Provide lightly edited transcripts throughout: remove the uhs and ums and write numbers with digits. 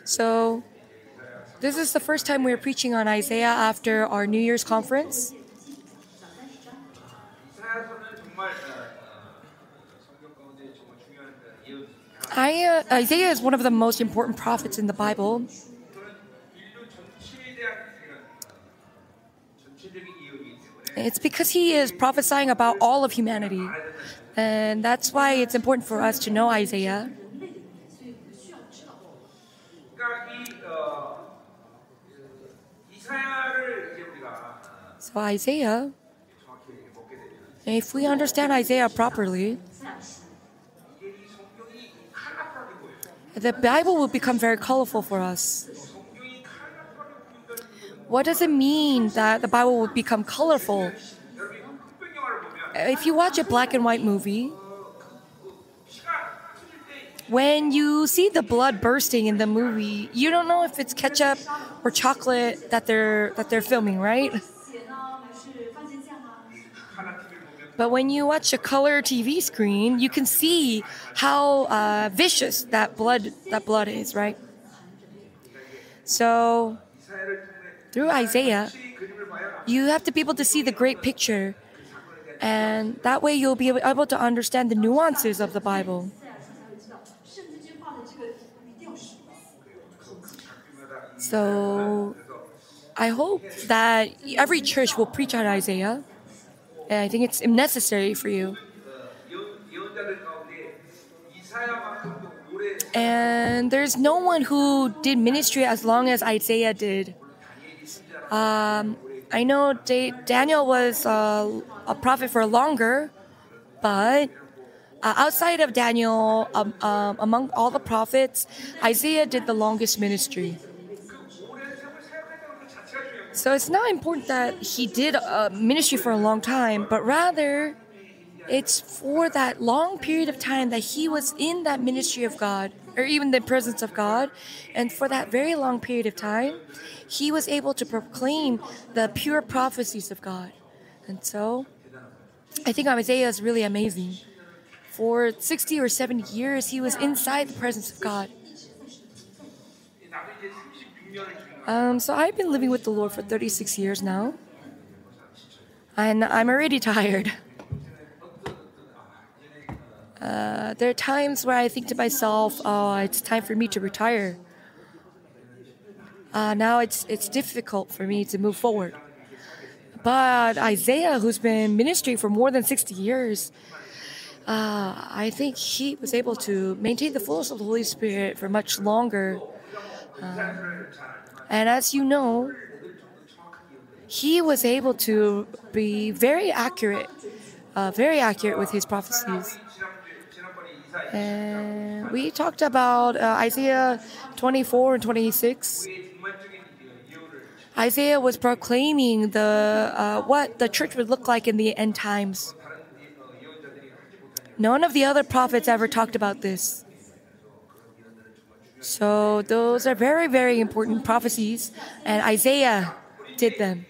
So, this is the first time we're preaching on Isaiah after our New Year's conference. Isaiah is one of the most important prophets in the Bible. It's because he is prophesying about all of humanity. And that's why it's important for us to know Isaiah. So Isaiah, if we understand Isaiah properly, the Bible will become very colorful for us. What does it mean that the Bible will become colorful? If you watch a black and white movie, when you see the blood bursting in the movie, you don't know if it's ketchup or chocolate that they're filming, right? But when you watch a color TV screen, you can see how vicious that blood is, right? So, through Isaiah, you have to be able to see the great picture, and that way you'll be able to understand the nuances of the Bible. So, I hope that every church will preach on Isaiah. And I think it's necessary for you. And there's no one who did ministry as long as Isaiah did. I know Daniel was a prophet for longer, but outside of Daniel, among all the prophets, Isaiah did the longest ministry. So it's not important that he did ministry for a long time, but rather it's for that long period of time that he was in that ministry of God, or even the presence of God. And for that very long period of time, he was able to proclaim the pure prophecies of God. And so I think Isaiah is really amazing. For 60 or 70 years, he was inside the presence of God. So I've been living with the Lord for 36 years now, and I'm already tired. There are times where I think to myself, oh, it's time for me to retire. Now it's difficult for me to move forward. But Isaiah, who's been ministering for more than 60 years, I think he was able to maintain the fullness of the Holy Spirit for much longer. And as you know, he was able to be very accurate with his prophecies. And we talked about Isaiah 24 and 26. Isaiah was proclaiming what the church would look like in the end times. None of the other prophets ever talked about this. So those are very, very important prophecies, and Isaiah did them.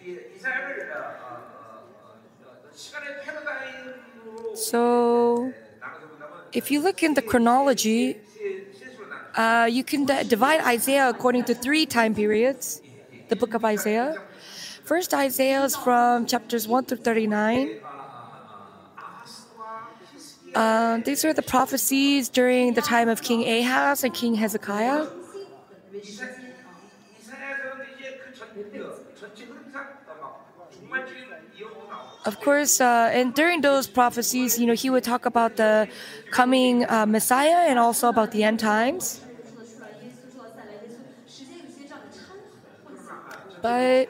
So if you look in the chronology, you can divide Isaiah according to 3 time periods, the book of Isaiah. First, Isaiah is from chapters 1 through 39. These are the prophecies during the time of King Ahaz and King Hezekiah. Of course, and during those prophecies, he would talk about the coming Messiah and also about the end times. But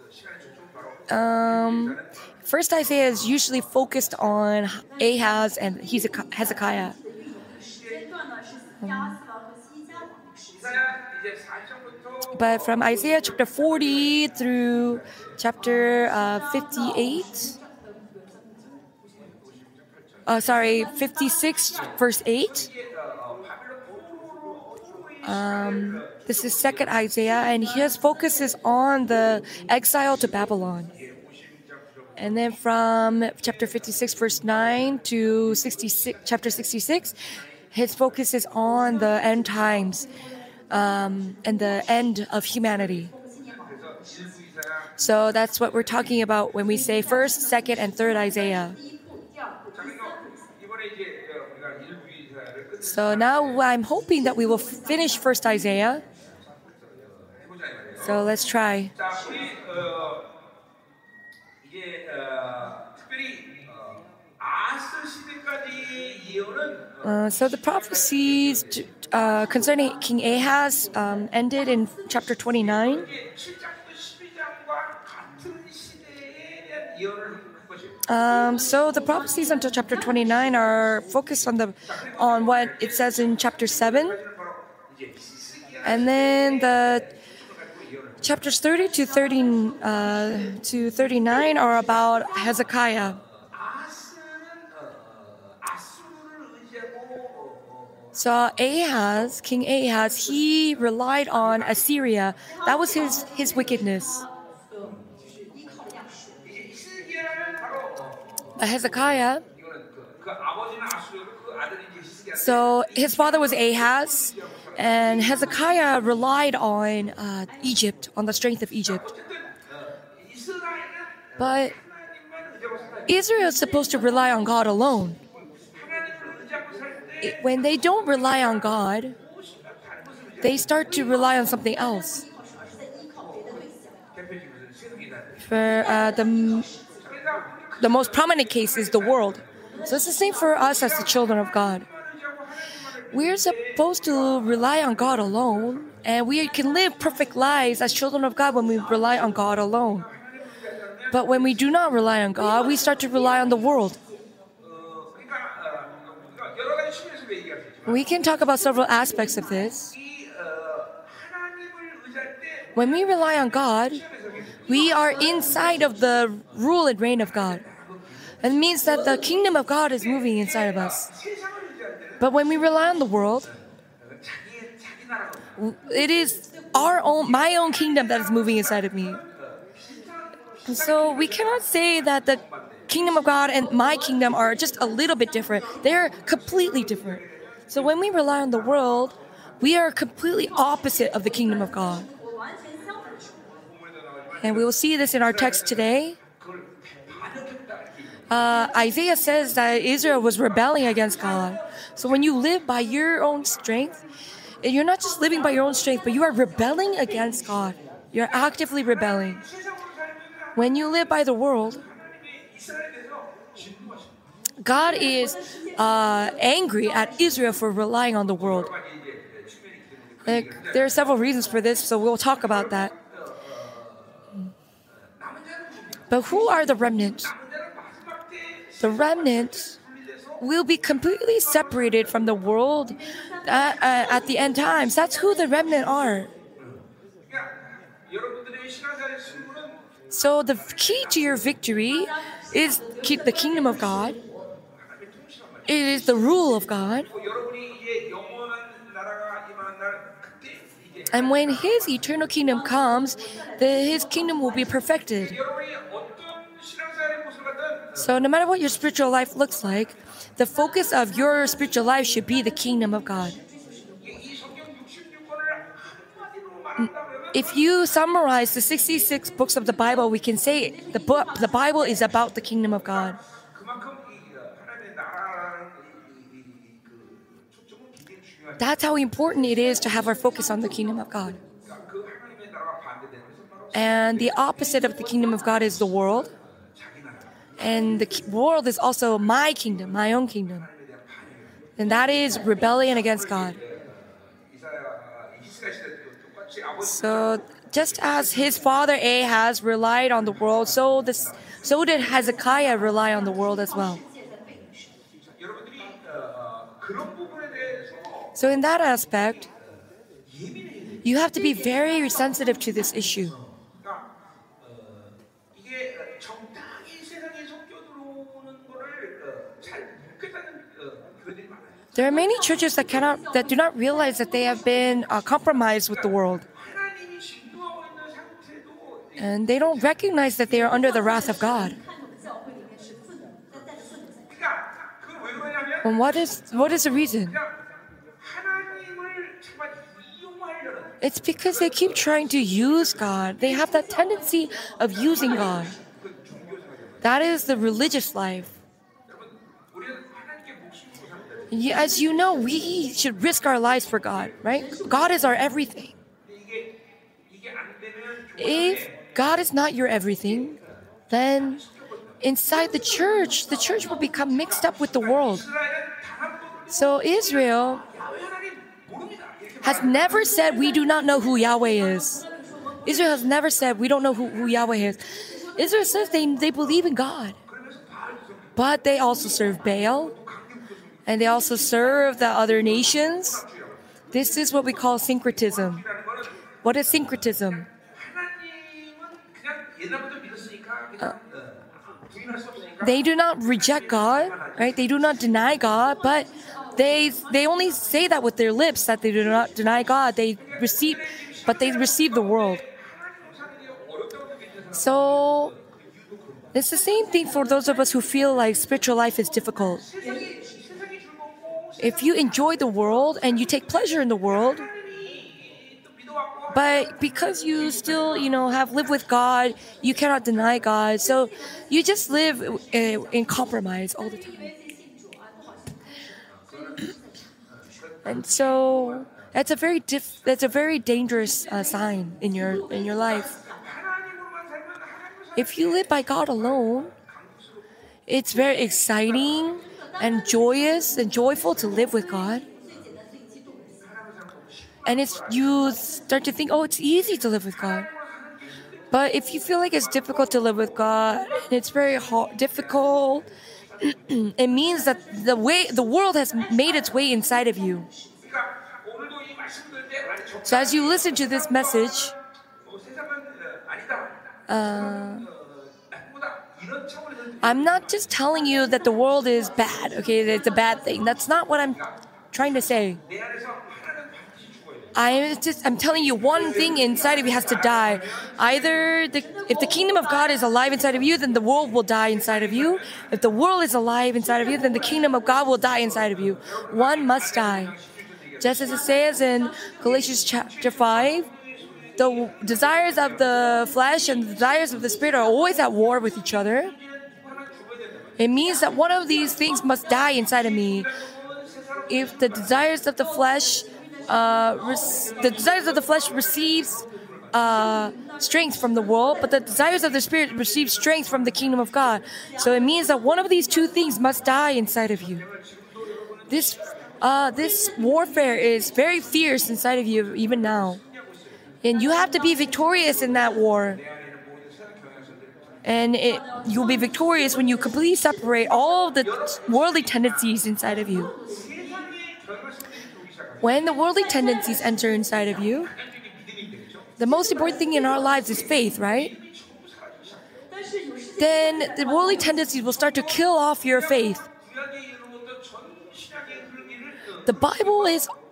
first, Isaiah is usually focused on Ahaz and Hezekiah. But from Isaiah chapter 40 through chapter 56, verse 8. This is second Isaiah, and his focus is on the exile to Babylon. And then from chapter 56, verse 9 to chapter 66, his focus is on the end times. and the end of humanity. So that's what we're talking about when we say first, second, and third Isaiah. So now I'm hoping that we will finish first Isaiah. So let's try. 자, 우리 이게 특별히 아스 시대까지 예언은 So the prophecies concerning King Ahaz ended in chapter 29. 이게 7장부터 12장과 같은 시대에 대한 예언을 한 것이에요. So the prophecies until chapter 29 are focused on what it says in chapter 7, 바로 이제 히스기야 and then the chapters 30 to 39 are about Hezekiah. 아스는 아수르를 의지하고 So Ahaz, King Ahaz, he relied on Assyria. That was his wickedness. 이제 히스기야는 바로 Hezekiah, 이거는 그 아버지는 아수르고 그 아들이 이제 히스기야. so his father was Ahaz, and Hezekiah relied on Egypt, on the strength of Egypt. 어쨌든 이스라엘은 But 하나님만 의지하고 살아요. Israel is supposed to rely on God alone. 하나님을 의지하고 살 때 When they don't rely on God, they start to rely on something else. 대표적으로 세속이다. For the most prominent case is the world. So it's the same for us as the children of God. We're supposed to rely on God alone, and we can live perfect lives as children of God when we rely on God alone. But when we do not rely on God, we start to rely on the world. 그러니까 우리가 여러 가지 측면에서 얘기할 수 있지만 We can talk about several aspects of this. 이 하나님을 의지할 때 When we rely on God, we are inside of the rule and reign of God. It means that the kingdom of God is moving inside of us. 세상을 의지할 때는 But when we rely on the world, 자기 나라가 it is my own kingdom that is moving inside of me. And so we cannot say that the kingdom of God and my kingdom are just a little bit different. They're completely different. So when we rely on the world, we are completely opposite of the kingdom of God. And we will see this in our text today. Isaiah says that Israel was rebelling against God. So when you live by your own strength, you're not just living by your own strength, but you are rebelling against God. You're actively rebelling. When you live by the world, God is angry at Israel for relying on the world. There are several reasons for this, so we'll talk about that. But who are the remnant? The remnant will be completely separated from the world at the end times. That's who the remnant are. 여러분들의 신앙생활의 승부는 So the key to your victory is keep the kingdom of God. It is the rule of God. 여러분이 이제 영원한 나라가 임하는 날 그때 이제 And when His eternal kingdom comes, His kingdom will be perfected. 여러분이 어떤 신앙생활의 모습을 갖든 So no matter what your spiritual life looks like, the focus of your spiritual life should be the kingdom of God. 이 성경 66권을 한마디로 말한다면 If you summarize the 66 books of the Bible, we can say the Bible is about the kingdom of God. 그만큼 이 하나님의 나라라는 그 초점은 굉장히 중요한. That's how important it is to have our focus on the kingdom of God. 그 하나님의 나라가 반대되는 것은 바로 And the opposite of the kingdom of God is the world. 자기 나라. And the world is also my kingdom, my own kingdom. And that is rebellion against God. 히스기야 시대도 똑같이 아버지 So just as his father Ahaz relied on the world, so did Hezekiah rely on the world as well. 여러분들이 그런 부분에 대해서 So in that aspect, you have to be very sensitive to this issue. 그러니까 이게 정당히 세상에 섞여 들어오는 거를 잘 묻겠다는 교회들이 많아요. There are many churches that do not realize that they have been compromised with the world. 하나님이 진도하고 있는 상태도 And they don't recognize that they are under the wrath of God. 그러니까 그걸 왜 그러냐면 And what is the reason? 그냥 하나님을 정말 이용하려고 It's because they keep trying to use God. They have that tendency of using God. That is the religious life. As you know, we should risk our lives for God, right? God is our everything. If God is not your everything, then inside the church will become mixed up with the world. So Israel has never said we do not know who Yahweh is. Israel has never said we don't know who Yahweh is. Israel says they believe in God. But they also serve Baal. And they also serve the other nations. This is what we call syncretism. What is syncretism? They do not reject God, right? They do not deny God, but they only say that with their lips that they do not deny God. They receive the world. So it's the same thing for those of us who feel like spiritual life is difficult. If you enjoy the world and you take pleasure in the world, but because you still, have lived with God, you cannot deny God. So you just live in compromise all the time. And so that's a very dangerous sign in your life. If you live by God alone, it's very exciting and joyous and joyful to live with God. And you start to think, it's easy to live with God. But if you feel like it's difficult to live with God, and it's very difficult, it means that the world has made its way inside of you. So as you listen to this message, I'm not just telling you that the world is bad, okay, that it's a bad thing. That's not what I'm trying to say. I'm telling you one thing inside of you has to die. Either if the kingdom of God is alive inside of you, then the world will die inside of you. If the world is alive inside of you, then the kingdom of God will die inside of you. One must die. Just as it says in Galatians chapter 5, the desires of the flesh and the desires of the spirit are always at war with each other. It means that one of these things must die inside of me. If the desires of the flesh receives strength from the world, but the desires of the spirit receive strength from the kingdom of God. So it means that one of these two things must die inside of you. This warfare is very fierce inside of you even now. And you have to be victorious in that war. And you'll be victorious when you completely separate all the worldly tendencies inside of you. When the worldly tendencies enter inside of you, the most important thing in our lives is faith, right? Then the worldly tendencies will start to kill off your faith. The Bible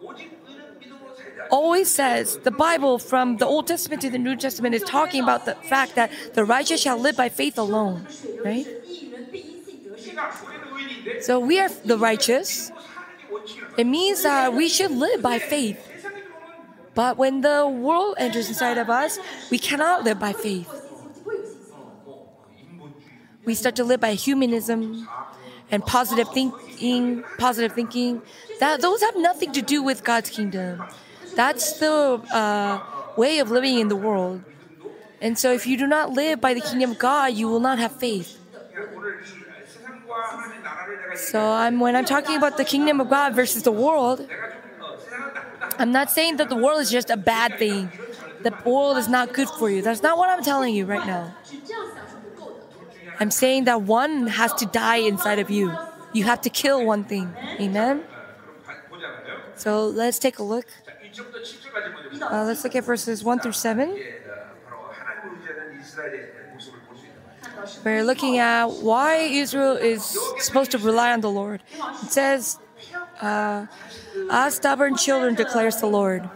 always says, the Bible from the Old Testament to the New Testament is talking about the fact that the righteous shall live by faith alone, right? So we are the righteous. It means that we should live by faith. But when the world enters inside of us, we cannot live by faith. We start to live by humanism and positive thinking. Those have nothing to do with God's kingdom. That's the way of living in the world. And so if you do not live by the kingdom of God, you will not have faith. So when I'm talking about the kingdom of God versus the world, I'm not saying that the world is just a bad thing. The world is not good for you. That's not what I'm telling you right now. I'm saying that one has to die inside of you. You have to kill one thing. Amen? So let's take a look. Let's look at verses 1 through 7. We're looking at why Israel is supposed to rely on the Lord. It says, stubborn children, declares the Lord.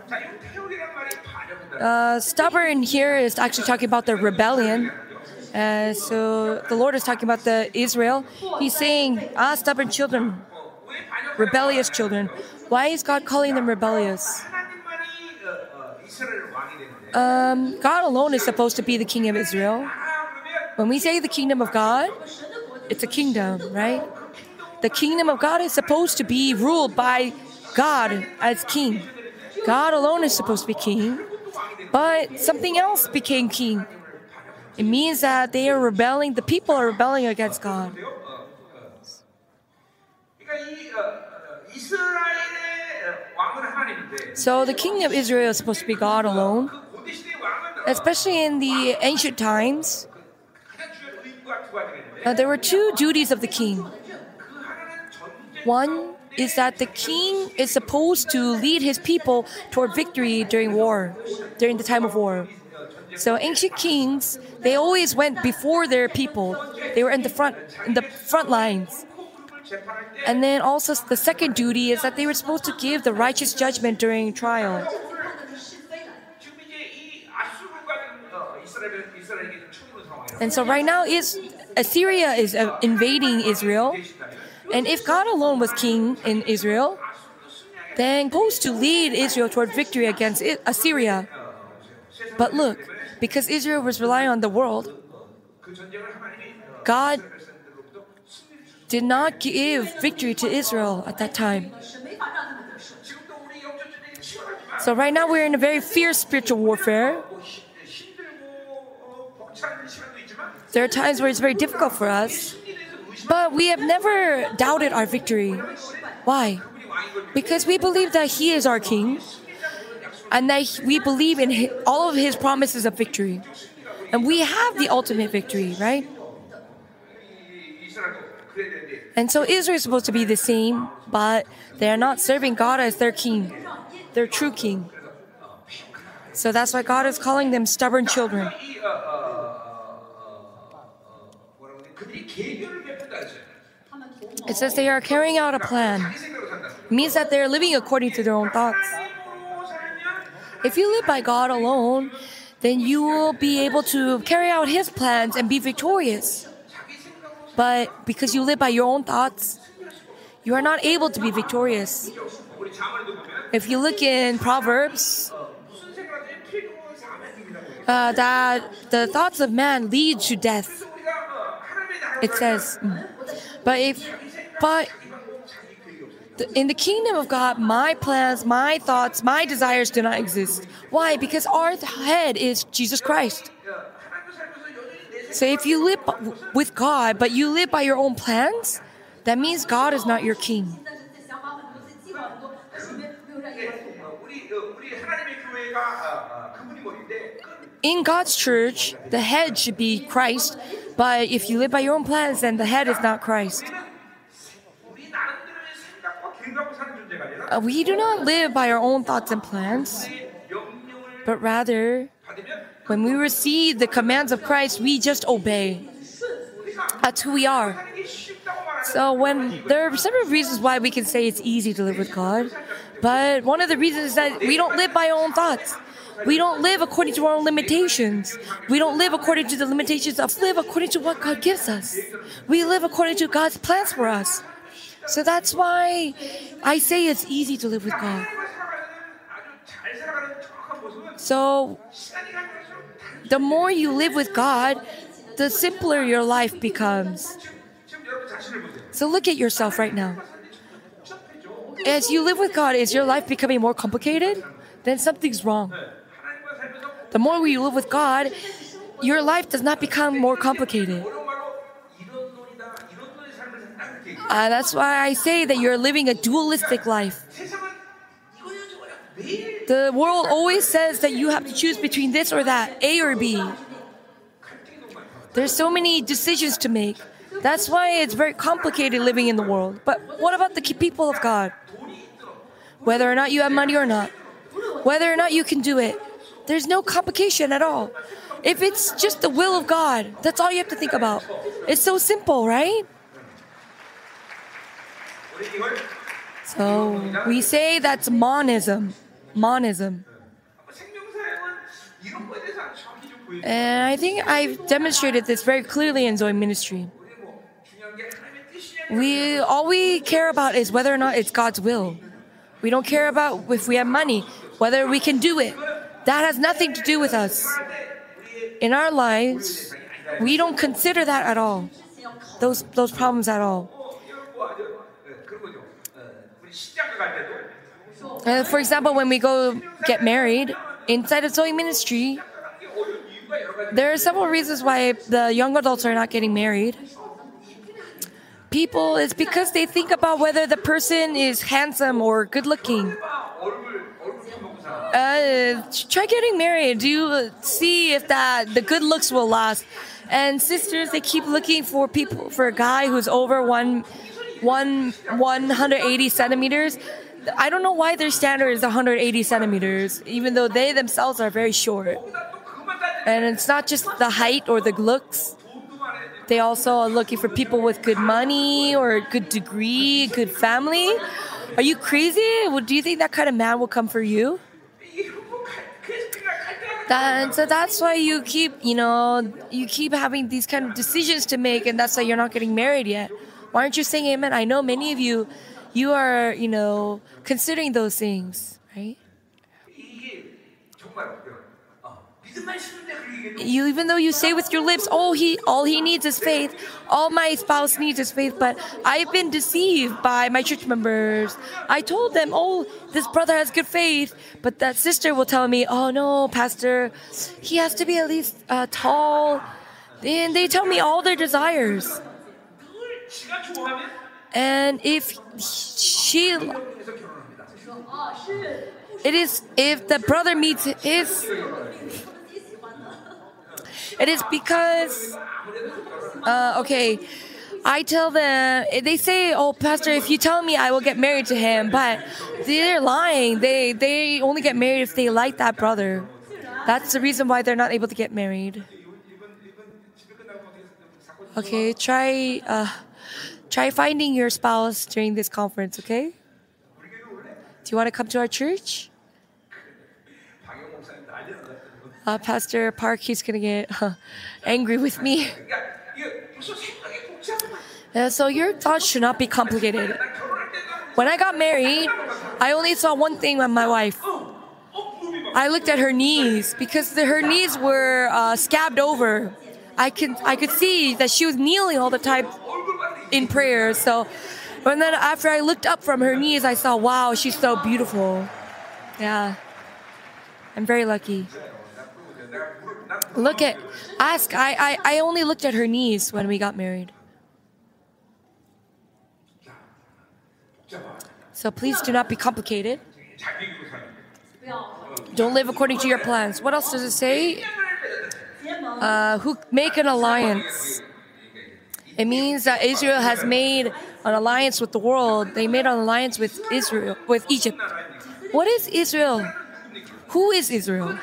Stubborn here is actually talking about the rebellion. So the Lord is talking about the Israel. He's saying, stubborn children, rebellious children. Why is God calling them rebellious? 이스라엘 왕이 되는데 God alone is supposed to be the king of Israel. 그러면 When we say the kingdom of God, it's a kingdom, right? The kingdom of God is supposed to be ruled by God as king. God alone is supposed to be king, but something else became king. It means that they are rebelling, the people are rebelling against God. 그러니까 이 이스라엘의 왕은 하나님인데 So the king of Israel is supposed to be God alone, 그 고대 시대 왕은 especially in the ancient times. 가장 중요한 의무가 두 가지가 있는데 There were two duties of the king. 그 하나는 전쟁 One is that the king is supposed to lead his people toward victory during war, during the time of war. So ancient kings, they always went before their people. They were in the front lines. 그룹을 재판할 때 And then also the second duty is that they were supposed to give the righteous judgment during trial. 지금 이제 이 아수르가 이스라엘에게 쳐오는 상황이라. And so right now Assyria is invading Israel. And if God alone was king in Israel, then supposed to lead Israel toward victory against Assyria. But look, because Israel was relying on the world, 그 전쟁을 하나님이 God 백성들로부터 승리를 주셨어요. did not give victory to Israel at that time. 지금도 우리 영적 전쟁이 치열하지만 So right now we're in a very fierce spiritual warfare. 힘들고 벅찬 시간도 있지만 There are times where it's very difficult for us, but we have never doubted our victory. Why? Because we believe that He is our King, and that we believe in all of His promises of victory. And we have the ultimate victory, right? 이스라엘도 그래야 되는데 And so Israel is supposed to be the same, but they are not serving God as their king, their true king. So that's why God is calling them stubborn children. 이 뭐라고 그래? 그들이 계획을 베푼다 했어요. It says they are carrying out a plan. 자기 생각으로 산다. It means that they're living according to their own thoughts. 하나님으로 살면 If you live by God alone, then you will be able to carry out His plans and be victorious. 자기 생각으로 But because you live by your own thoughts, you are not able to be victorious. 우리 자문에도 보면 If you look in Proverbs, 무슨 생각이 필요 사명입니다. that the thoughts of man lead to death. 우리가 하나님의 나라를 It says, but in the kingdom of God, my plans, my thoughts, my desires do not exist. Why? Because our head is Jesus Christ. 하나님을 살면서 여전히 내 So if you live with God, but you live by your own plans, that means God is not your king. 우리 하나님의 교회가 그분이 머리인데 In God's church, the head should be Christ, but if you live by your own plans, then the head is not Christ. 우리 나름대로의 생각과 계획하고 사는 존재가 아니라 We do not live by our own thoughts and plans, 명령을 but rather, 받으면 when we receive the commands of Christ, we just obey. That's who we are. 하는 게 쉽다고 말하는 So when there are several reasons why we can say it's easy to live with God, but one of the reasons is that we don't live by our own thoughts. We don't live according to our own limitations. We don't live according to the limitations of live according to what God gives us. We live according to God's plans for us. So that's why I say it's easy to live with God. 하나님과 살아가는 아주 잘 살아가는 정확한 모습은 So 시간이 갈수록 the more you live with God, the simpler your life becomes. 지금 여러분 자신을 보세요. So look at yourself right now. 복잡해져. As you live with God, is your life becoming more complicated? Then something's wrong. 하나님과 살면서 The more you live with God, your life does not become more complicated. 어려운 말로 이런 논이다, 이런 논의 삶을 산다 그렇게 얘기해요. That's why I say that you're living a dualistic life. 세상은 이거야 저거야 매일 The world always says that you have to choose between this or that, A or B. 갈등이 너무 많아요. There's so many decisions to make. That's why it's very complicated living in the world. But what about the people of God? Whether or not you have money or not, whether or not you can do it, there's no complication at all. If it's just the will of God, that's all you have to think about. It's so simple, right? 우리 이걸 So we say that's monism. Monism. 생명사역은 이런 거에 대해서 정확히 좀 보여줘요. And I think I've demonstrated this very clearly in Zoe Ministry. 우리 뭐 중요한 게 하나님의 뜻이냐 All we care about is whether or not it's God's will. We don't care about if we have money, whether we can do it. That has nothing to do with us. In our lives, we don't consider that at all. Those problems at all. For example, when we go get married inside of Zoe Ministry, there are several reasons why the young adults are not getting married. It's because they think about whether the person is handsome or good looking. Try getting married. Do see if the good looks will last. And sisters, they keep looking for a guy who's over 180 centimeters. I don't know why their standard is 180 centimeters, even though they themselves are very short. And it's not just the height or the looks. They also are looking for people with good money or good degree, good family. Are you crazy? Do you think that kind of man will come for you? So that's why you keep having these kind of decisions to make, and that's why you're not getting married yet. Why aren't you saying amen? I know many of you are, considering those things, right? Even though you say with your lips, all he needs is faith, all my spouse needs is faith, but I've been deceived by my church members. I told them, this brother has good faith, but that sister will tell me, oh no, pastor, he has to be at least tall. And they tell me all their desires. And if the brother meets his, it is because, I tell them, they say, oh, pastor, if you tell me, I will get married to him. But they're lying. They only get married if they like that brother. That's the reason why they're not able to get married. Okay, try finding your spouse during this conference, okay? Do you want to come to our church? Pastor Park, he's going to get angry with me. So your thoughts should not be complicated. When I got married, I only saw one thing with my wife. I looked at her knees because her knees were scabbed over. I could see that she was kneeling all the time in prayer. So, and then after I looked up from her knees, I saw, wow, she's so beautiful. Yeah, I'm very lucky. I only looked at her knees when we got married. So please do not be complicated. Don't live according to your plans. What else does it say? Who make an alliance. It means that Israel has made an alliance with the world. They made an alliance with Egypt. What is Israel? Who is Israel?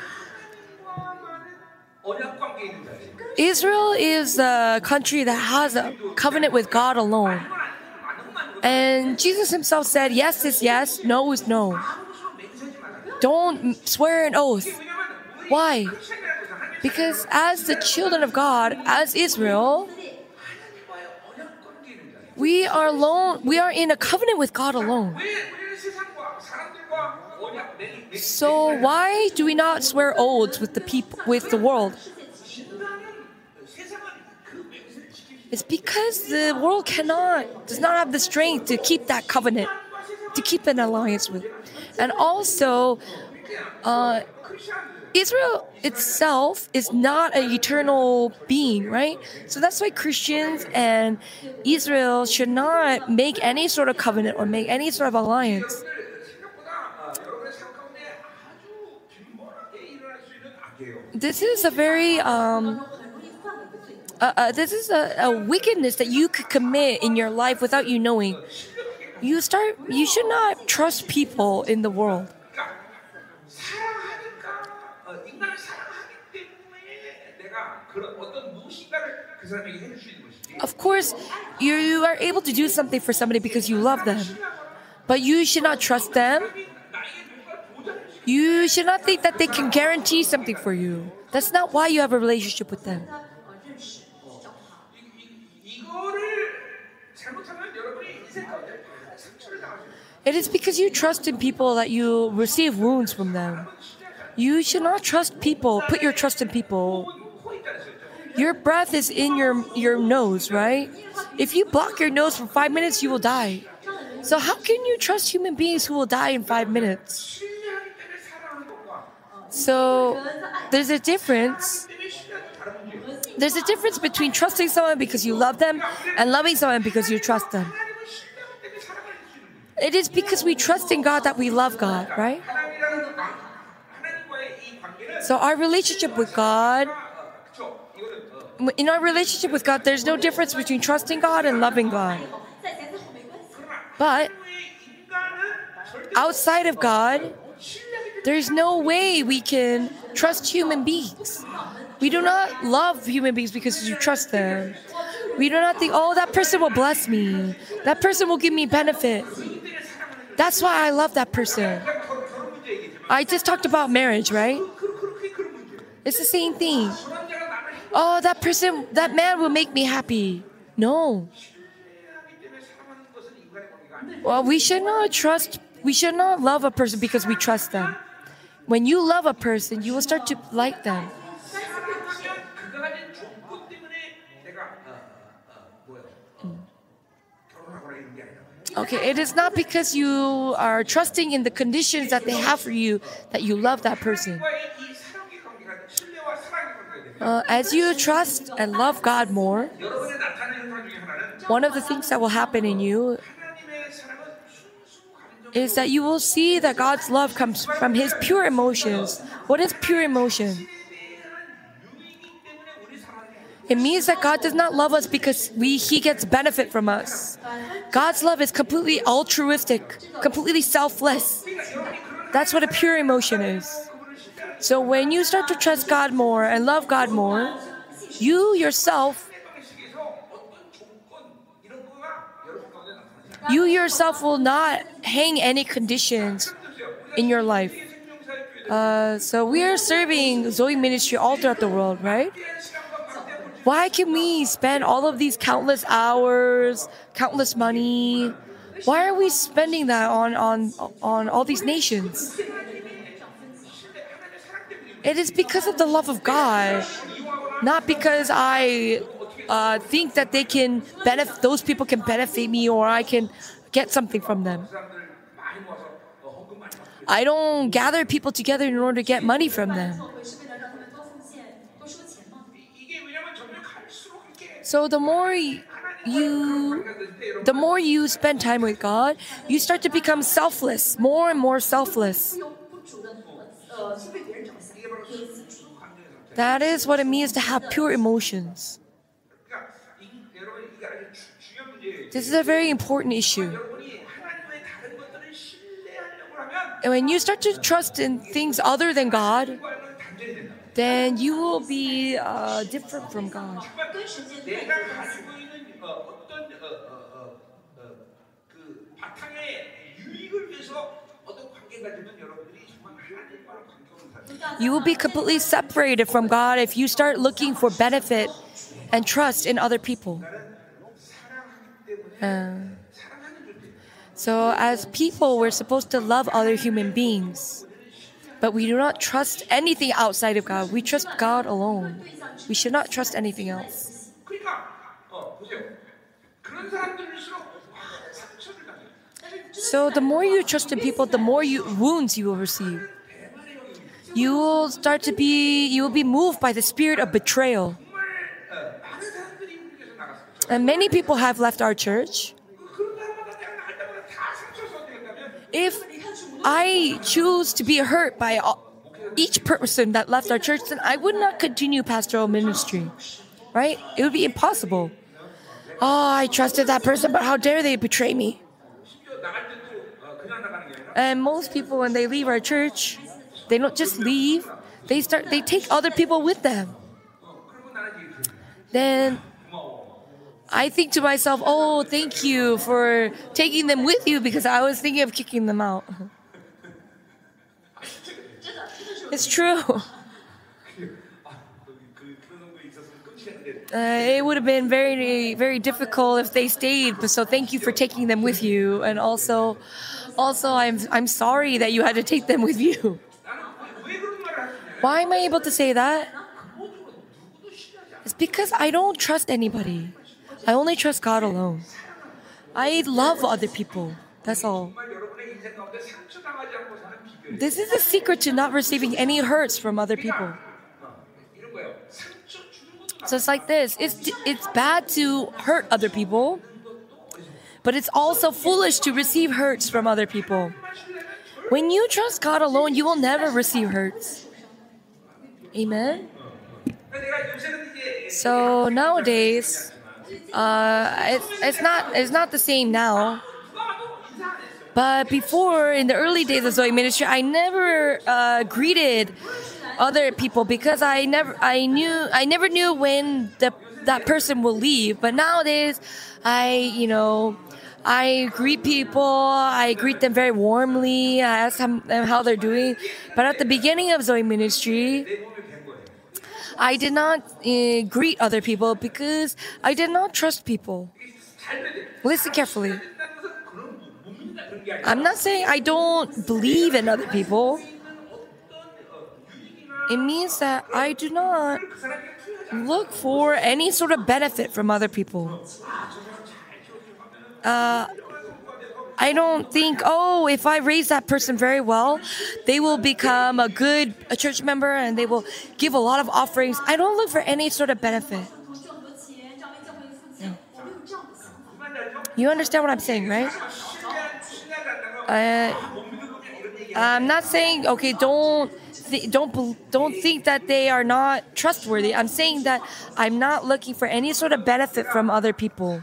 Israel is a country that has a covenant with God alone. And Jesus himself said, yes is yes, no is no. Don't swear an oath. Why? Because as the children of God, as Israel, we are in a covenant with God alone. So why do we not swear oaths with the world? It's because the world does not have the strength to keep that covenant, to keep an alliance with. And also, Israel itself is not an eternal being, right? So that's why Christians and Israel should not make any sort of covenant or make any sort of alliance. This is a very a wickedness that you could commit in your life without you knowing. You should not trust people in the world. Of course, you are able to do something for somebody because you love them. But you should not trust them. You should not think that they can guarantee something for you. That's not why you have a relationship with them. It is because you trust in people that you receive wounds from them. You should not trust people. Put your trust in people. Your breath is in your nose, right? If you block your nose for 5 minutes, you will die. So how can you trust human beings who will die in 5 minutes? So there's a difference. There's a difference between trusting someone because you love them and loving someone because you trust them. It is because we trust in God that we love God, right? So our relationship with God, in our relationship with God, there's no difference between trusting God and loving God. But outside of God, there's no way we can trust human beings. We do not love human beings because you trust them. We do not think, oh, that person will bless me. That person will give me benefit. That's why I love that person. I just talked about marriage, right? It's the same thing. Oh, that man will make me happy. No. Well, we should not love a person because we trust them. When you love a person, you will start to like them. Okay, it is not because you are trusting in the conditions that they have for you that you love that person. As you trust and love God more, one of the things that will happen in you is that you will see that God's love comes from His pure emotions. What is pure emotion? It means that God does not love us because He gets benefit from us. God's love is completely altruistic, completely selfless. That's what a pure emotion is. So when you start to trust God more and love God more, you yourself will not hang any conditions in your life. So we are serving Zoe Ministry all throughout the world, right? Why can we spend all of these countless hours, countless money? Why are we spending that on all these nations? It is because of the love of God, not because I think that those people can benefit me or I can get something from them. I don't gather people together in order to get money from them. So the more you spend time with God, you start to become selfless, more and more selfless. That is what it means to have pure emotions. This is a very important issue. And when you start to trust in things other than God, then you will be different from God. You will be completely separated from God if you start looking for benefit and trust in other people. So as people, we're supposed to love other human beings. But we do not trust anything outside of God. We trust God alone. We should not trust anything else. So the more you trust in people, the more wounds you will receive. You will be moved by the spirit of betrayal. And many people have left our church. If I choose to be hurt by each person that left our church, then I would not continue pastoral ministry, right? It would be impossible. Oh, I trusted that person, but how dare they betray me? And most people, when they leave our church, they don't just leave. They take other people with them. Then I think to myself, oh, thank you for taking them with you because I was thinking of kicking them out. It's true. It would have been very, very difficult if they stayed. So thank you for taking them with you. And also, I'm sorry that you had to take them with you. Why am I able to say that? It's because I don't trust anybody. I only trust God alone. I love other people. That's all. 정말 여러분의 인생 가운데 상처당하지 않고 사는 비결이 This is the secret to not receiving any hurts from other people. 이런 거예요. 상처 주는 것도 So it's like this. It's bad to hurt other people, but it's also foolish to receive hurts from other people. When you trust God alone, you will never receive hurts. Amen. 내가 요새는 이제 So nowadays, it's not the same now. But before, in the early days of Zoe Ministry, I never greeted other people because I never knew when that person will leave. But nowadays, I greet people. I greet them very warmly. I ask them how they're doing. But at the beginning of Zoe Ministry, I did not greet other people because I did not trust people. Listen carefully. I'm not saying I don't believe in other people. It means that I do not look for any sort of benefit from other people. I don't think, if I raise that person very well, they will become a church member and they will give a lot of offerings. I don't look for any sort of benefit. No. You understand what I'm saying, right? I'm not saying, okay, don't think that they are not trustworthy. I'm saying that I'm not looking for any sort of benefit from other people.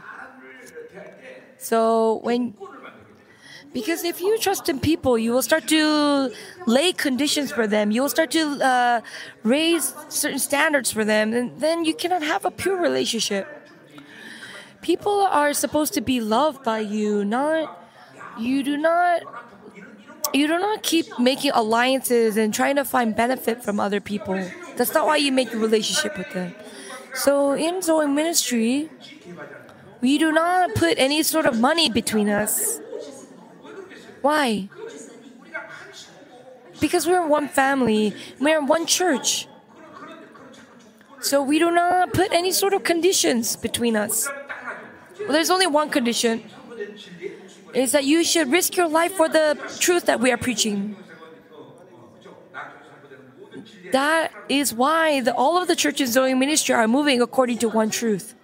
So because if you trust in people, you will start to lay conditions for them. You will start to raise certain standards for them, and then you cannot have a pure relationship. People are supposed to be loved by you, you do not keep making alliances and trying to find benefit from other people. That's not why you make a relationship with them. So in Zoe Ministry, we do not put any sort of money between us. Why? Because we're one family. We're one church. So we do not put any sort of conditions between us. Well, there's only one condition. Is that you should risk your life for the truth that we are preaching. That is why all of the churches in Zoe Ministry are moving according to one truth.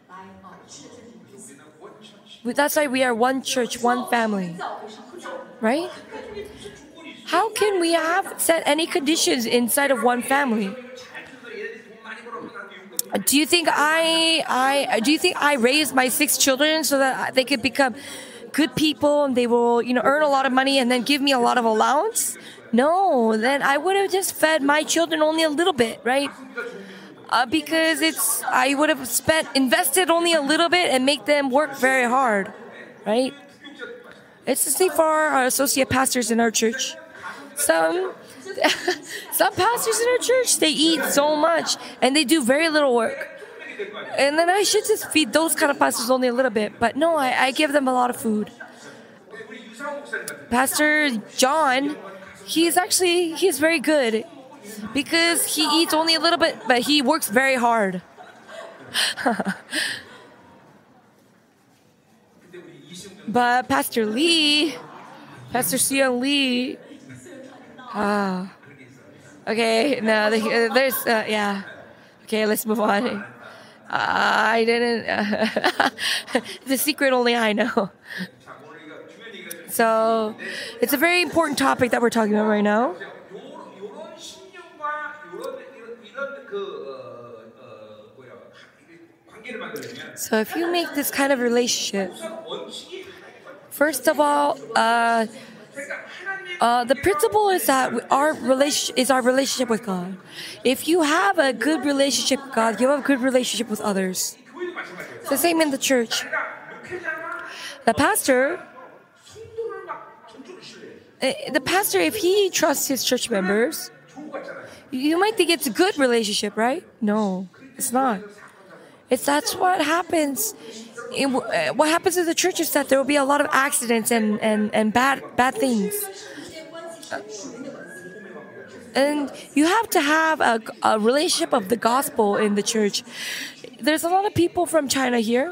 That's why we are one church, one family. Right? How can we have set any conditions inside of one family? Do you think I raised my 6 children so that they could become good people and they will, earn a lot of money and then give me a lot of allowance? No, then I would have just fed my children only a little bit, right? Because I would have invested only a little bit and make them work very hard, right? It's the same for our associate pastors in our church. Some pastors in our church, they eat so much and they do very little work. And then I should just feed those kind of pastors only a little bit. But no, I give them a lot of food. Pastor John, he's very good because he eats only a little bit, but he works very hard. But Pastor Suyeon Lee, okay, no, there's, yeah. Okay, let's move on. I didn't. The secret only I know. So, it's a very important topic that we're talking about right now. So, if you make this kind of relationship, first of all, the principle is that our relationship with God. If you have a good relationship with God, you have a good relationship with others. It's the same in the church. The pastor, if he trusts his church members, you might think it's a good relationship, right? No, it's not. That's what happens. What happens in the church is that there will be a lot of accidents and bad things. And you have to have a relationship of the gospel in the church. There's a lot of people from China here.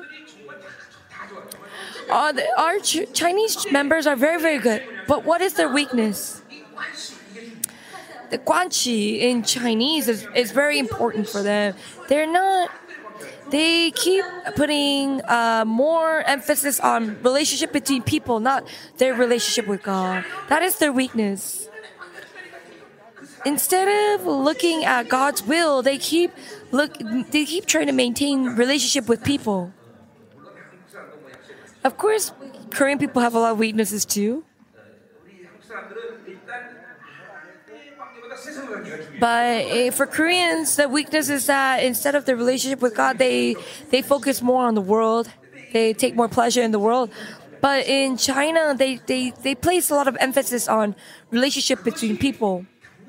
Our Chinese members are very, very good. But what is their weakness? The guanqi in Chinese is very important for them. They keep putting more emphasis on relationship between people, not their relationship with God. That is their weakness. Instead of looking at God's will, they keep trying to maintain relationship with people. Of course, Korean people have a lot of weaknesses too. But for Koreans, the weakness is that instead of the relationship with God, they focus more on the world. They take more pleasure in the world. But in China, they place a lot of emphasis on relationship between people.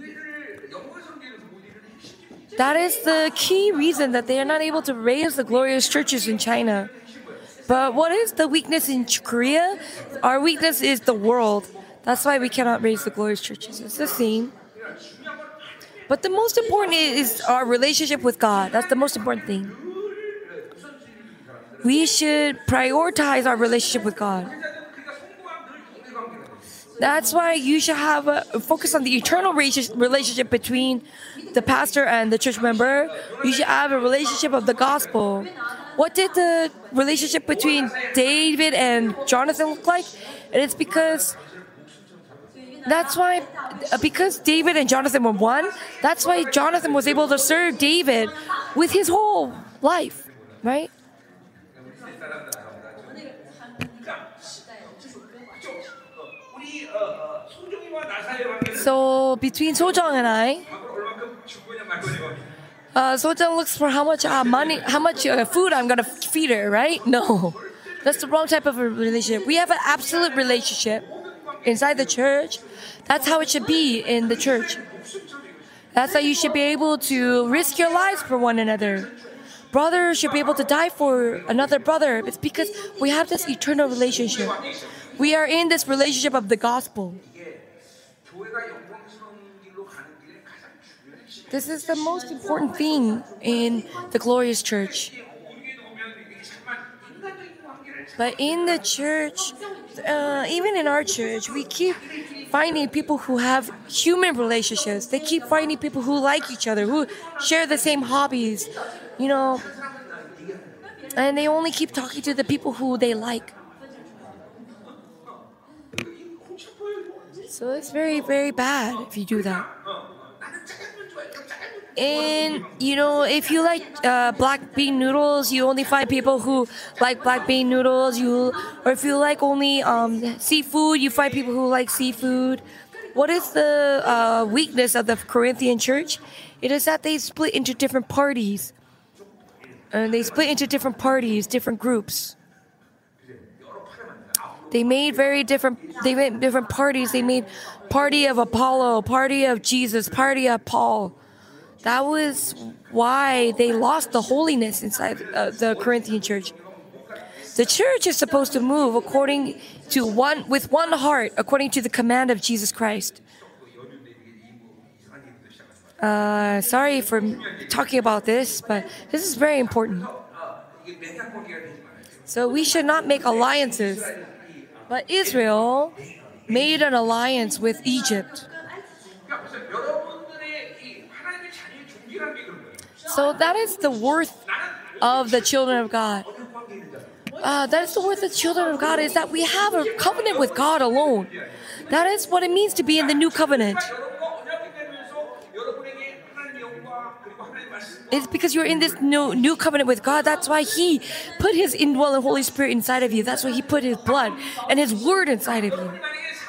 That is the key reason that they are not able to raise the glorious churches in China. But what is the weakness in Korea? Our weakness is the world. That's why we cannot raise the glorious churches. It's the same. But the most important is our relationship with God. That's the most important thing. We should prioritize our relationship with God. That's why you should have a focus on the eternal relationship between the pastor and the church member. You should have a relationship of the gospel. What did the relationship between David and Jonathan look like? And it's because David and Jonathan were one, that's why Jonathan was able to serve David with his whole life, right? So between Sojong and I, Sojong looks for how much money, how much food I'm gonna feed her, right? No, that's the wrong type of a relationship. We have an absolute relationship inside the church. That's how it should be in the church. That's how you should be able to risk your lives for one another. Brothers should be able to die for another brother. It's because we have this eternal relationship. We are in this relationship of the gospel. This is the most important thing in the glorious church. But in the church, even in our church, we keep finding people who have human relationships. They keep finding people who like each other, who share the same hobbies, and they only keep talking to the people who they like. So it's very, very bad if you do that. And, if you like black bean noodles, you only find people who like black bean noodles. Or if you like only seafood, you find people who like seafood. What is the weakness of the Corinthian church? It is that they split into different parties. And they split into different parties, different groups. They made different parties. They made party of Apollo, party of Jesus, party of Paul. That was why they lost the holiness inside the Corinthian church. The church is supposed to move with one heart, according to the command of Jesus Christ. Sorry for talking about this, but this is very important. So we should not make alliances. But Israel made an alliance with Egypt. So that is the worth of the children of God. That is the worth of the children of God, is that we have a covenant with God alone. That is what it means to be in the new covenant. It's because you're in this new covenant with God. That's why He put His indwelling Holy Spirit inside of you. That's why He put His blood and His word inside of you.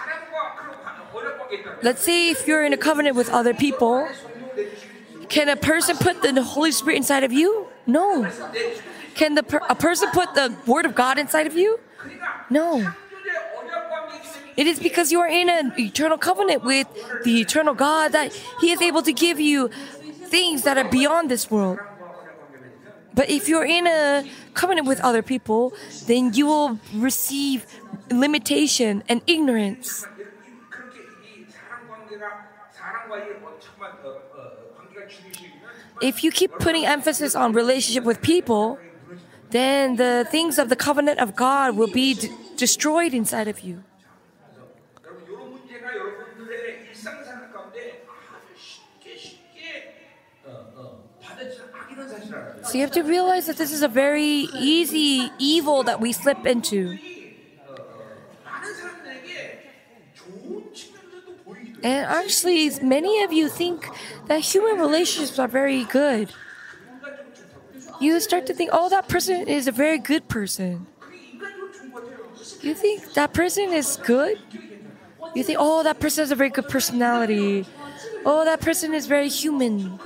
Let's say if you're in a covenant with other people, can a person put the Holy Spirit inside of you? No. Can a person put the word of God inside of you? No. It is because you are in an eternal covenant with the eternal God that He is able to give you things that are beyond this world. But if you're in a covenant with other people, then you will receive limitation and ignorance. 하나님과의 정말 관계가 중요시면 If you keep putting emphasis on relationship with people, then the things of the covenant of God will be destroyed inside of you. 여러분 이런 문제가 여러분들의 일상생활 가운데 아주 쉽게 받아들이는 악이라는 사실을 알아요. So you have to realize that this is a very easy evil that we slip into. 많은 사람들에게 좋은 측면도 보이기도 해요. And actually, many of you think that human relationships are very good. You start to think, oh, that person is a very good person. 인간적으로 좋은 것 같아요. You think that person is good? You think, oh, that person has a very good personality. Oh, that person is very human.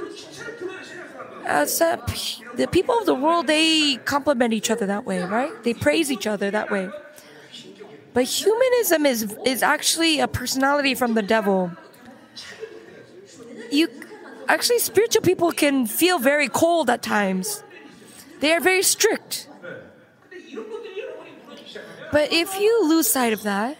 The people of the world, they compliment each other that way, right? They praise each other that way. But humanism is actually a personality from the devil. Actually, spiritual people can feel very cold at times. They are very strict. 근데 이런 것들이 여러분이 무너지기 시작하면 But if you lose sight of that,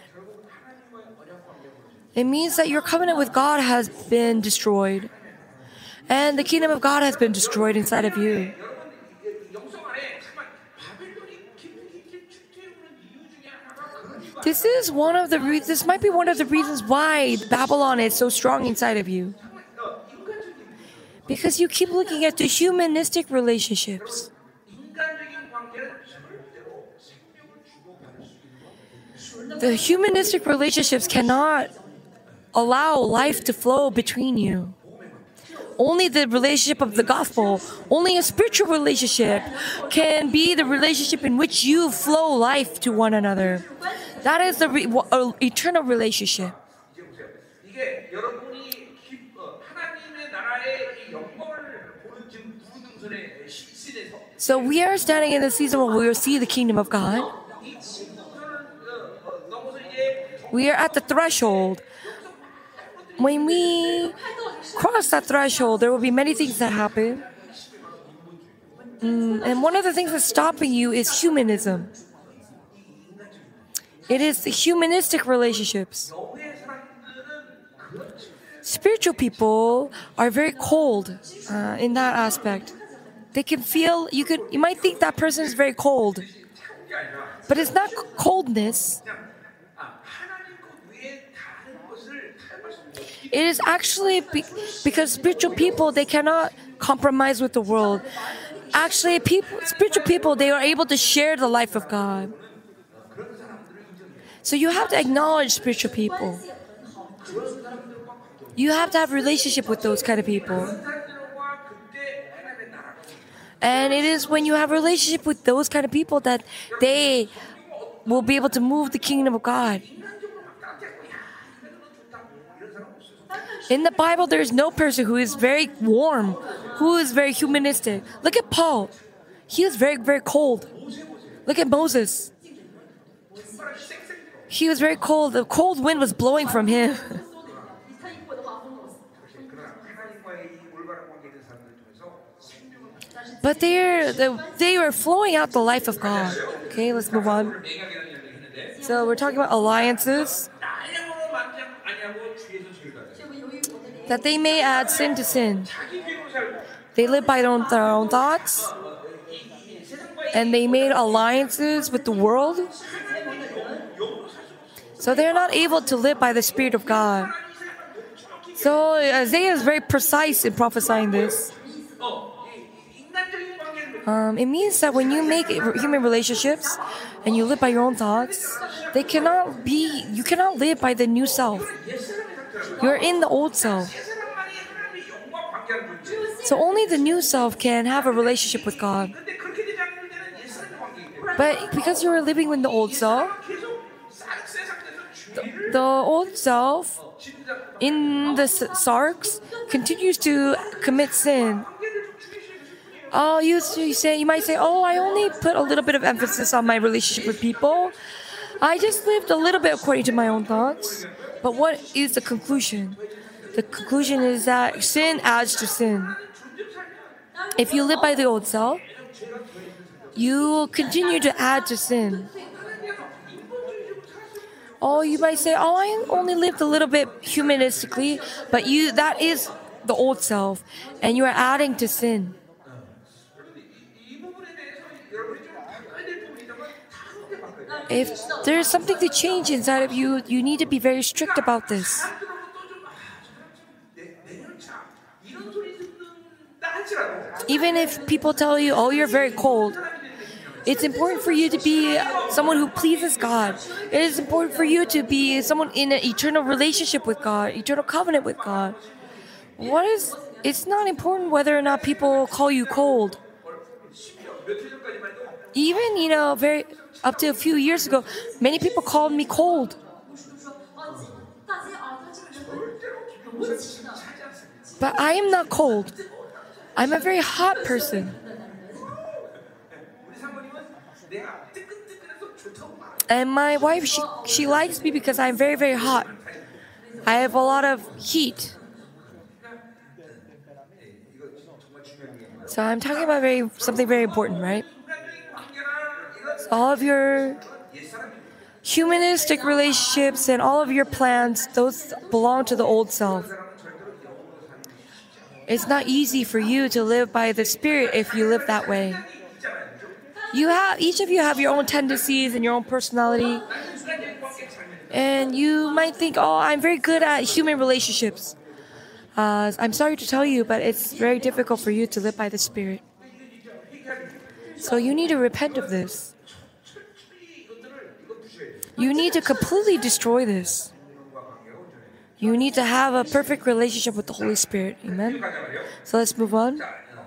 it means that your covenant with God has been destroyed. And the kingdom of God has been destroyed inside of you. 여러분 영성 안에 정말 바벨론이 깊이 출퇴해오는 이유 중에 하나가 그런 이유가 This might be one of the reasons why Babylon is so strong inside of you. Because you keep looking at the humanistic relationships. 인간적인 관계는 절대로 생명을 주고받을 수 있는 The humanistic relationships cannot allow life to flow between you. Only the relationship of the gospel, only a spiritual relationship can be the relationship in which you flow life to one another. That is the eternal relationship. 이제 보세요. 이게 여러분이 하나님의 나라의 이 영광을 보는 지금 부흥등선의 시대에서 So we are standing in the season where we will see the kingdom of God. 이 부흥등선을 넘어서 이제 We are at the threshold. When we cross that threshold, there will be many things that happen. And one of the things that's stopping you is humanism. It is the humanistic relationships. 너의 사람들은 그렇지. Spiritual people are very cold in that aspect. They can feel, you might think that person is very cold, 그게 아니라 but it's not coldness. 그냥 하나님 그 외에 다른 것을 탈할 수 없는 It is actually because spiritual people, they cannot compromise with the world. Actually, spiritual people, they are able to share the life of God. So you have to acknowledge spiritual people. You have to have a relationship with those kind of people. 사람들과 그때 하나님의 나라가 And it is when you have a relationship with those kind of people that they will be able to move the kingdom of God. In the Bible, there is no person who is very warm, who is very humanistic. Look at Paul. He is very, very cold. Look at Moses. He was very cold. The cold wind was blowing from him. 그러나 하나님과의 이 올바른 관계에 있는 사람들 중에서 생명을 But they were flowing out the life of God. Okay, let's move on. 맹약이라는 이야기를 했는데 So we're talking about alliances, 나영으로 만지 아니하고 주에서 즐거워요. that they may add sin to sin. 자기 계획으로 살고 They live by their own thoughts, and they made alliances with the world. So they're not able to live by the Spirit of God. So Isaiah is very precise in prophesying this. 인간적인 관계는 It means that when you make human relationships and you live by your own thoughts, you cannot live by the new self. You're in the old self. 세상만이 하나님의 영광 관계하는 거지. So only the new self can have a relationship with God. 근데 그렇게 되지 않는 데는 옛사람의 관계이기 때문에 But because you are living with the old self, 계속 세상에서 죄를 the old self 짓는다. in the sarks continues to commit sin. Oh, you might say, oh, I only put a little bit of emphasis on my relationship with people. I just lived a little bit according to my own thoughts. But what is the conclusion? The conclusion is that sin adds to sin. If you live by the old self, you continue to add to sin. Oh, you might say, oh, I only lived a little bit humanistically, but that is the old self, and you are adding to sin. 이 부분에 대해서 여러분이 좀 바꿔야 될 부분이 있다면 다르게 바꿔야 돼요. If there's something to change inside of you, you need to be very strict about this. 사람들로부터 좀 내년차 이런 소리 듣는다 할지라도 Even if people tell you, oh, you're very cold, it's important for you to be someone who pleases God. It is important for you to be someone in an eternal relationship with God, eternal covenant with God. It's not important whether or not people call you cold. 며칠 전까지만 해도 Even, very up to a few years ago, many people called me cold. But I am not cold. I'm a very hot person. 우리 사모님은 내가 뜨끈뜨끈해서 좋다고 말해요. And my wife, she likes me because I'm very, very hot. I have a lot of heat. 이거 정말 중요한 얘기예요. So I'm talking about something very important, right? 인간적인 관계나 이런 All of your 옛사람이 humanistic relationships and all of your plans, those belong to the old self. It's not easy for you to live by the Spirit if you live that way. Each of you have your own tendencies and your own personality. And you might think, oh, I'm very good at human relationships. I'm sorry to tell you, but it's very difficult for you to live by the Spirit. So you need to repent of this. You need to completely destroy this. You need to have a perfect relationship with the Holy Spirit. Amen. So let's move on.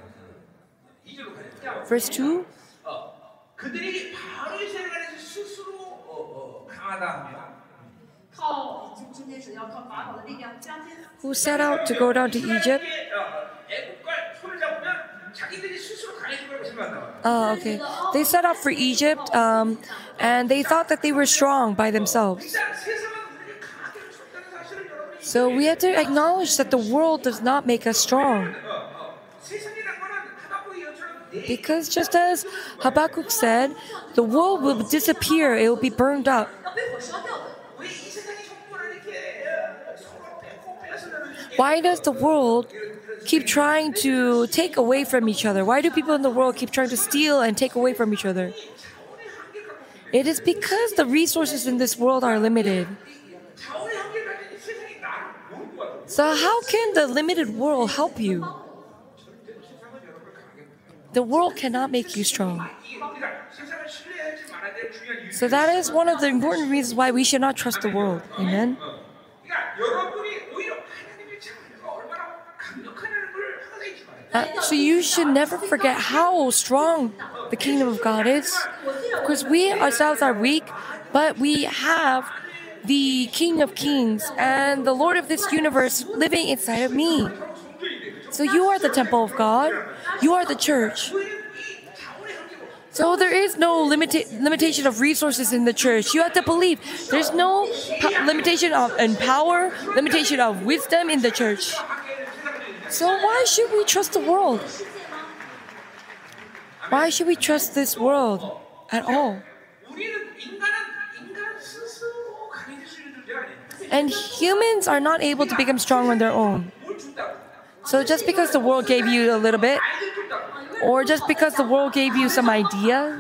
Verse 2. 그들이 바로의 세력 안에서 스스로 강하다 하면 靠今天是要靠法老的力量加添。 Who set out to go down to Egypt? 애국과 손을 잡으면 자기들이 스스로 강해질 거라고 생각한다. Oh, okay. They set out for Egypt, and they thought that they were strong by themselves. 일단 세상은 우리를 강하게 할 수 없다는 사실을 여러분이 So we have to acknowledge that the world does not make us strong. 세상이란 거는 하박국의 예언처럼 내 Because just as Habakkuk said, the world will disappear, it will be burned up. 要被火烧掉的。 왜 이 세상이 정말 이렇게 서로 뺏고 뺏으려는 Why does the world keep trying to take away from each other? Why do people in the world keep trying to steal and take away from each other? It is because the resources in this world are limited. 자원의 한계를 가진 이 세상이 나를 모를 것 같아. So how can the limited world help you? 세상은 여러분을 강하게 못해. The world cannot make you strong. 이게 그러니까 세상을 신뢰하지 말아야 될 중요한 이유. So that is one of the important reasons why we should not trust the world. Amen. 그러니까 여러분이 오히려 하나님의 자녀가 얼마나 강력하냐는 걸 항상 잊지 말아요. So you should never forget how strong the kingdom of God is. Because we ourselves are weak, but we have the King of Kings and the Lord of this universe living inside of me. So you are the temple of God. You are the church. So there is no limitation of resources in the church. You have to believe there's no limitation of power, limitation of wisdom in the church. So why should we trust the world? Why should we trust this world at all? 우리는 인간 스스로 강해질 수 있는 존재가 아니에요. And humans are not able to become strong on their own. 뭘 준다고? So just because the world gave you a little bit, 아이들 준다고. or just because the world gave you some idea,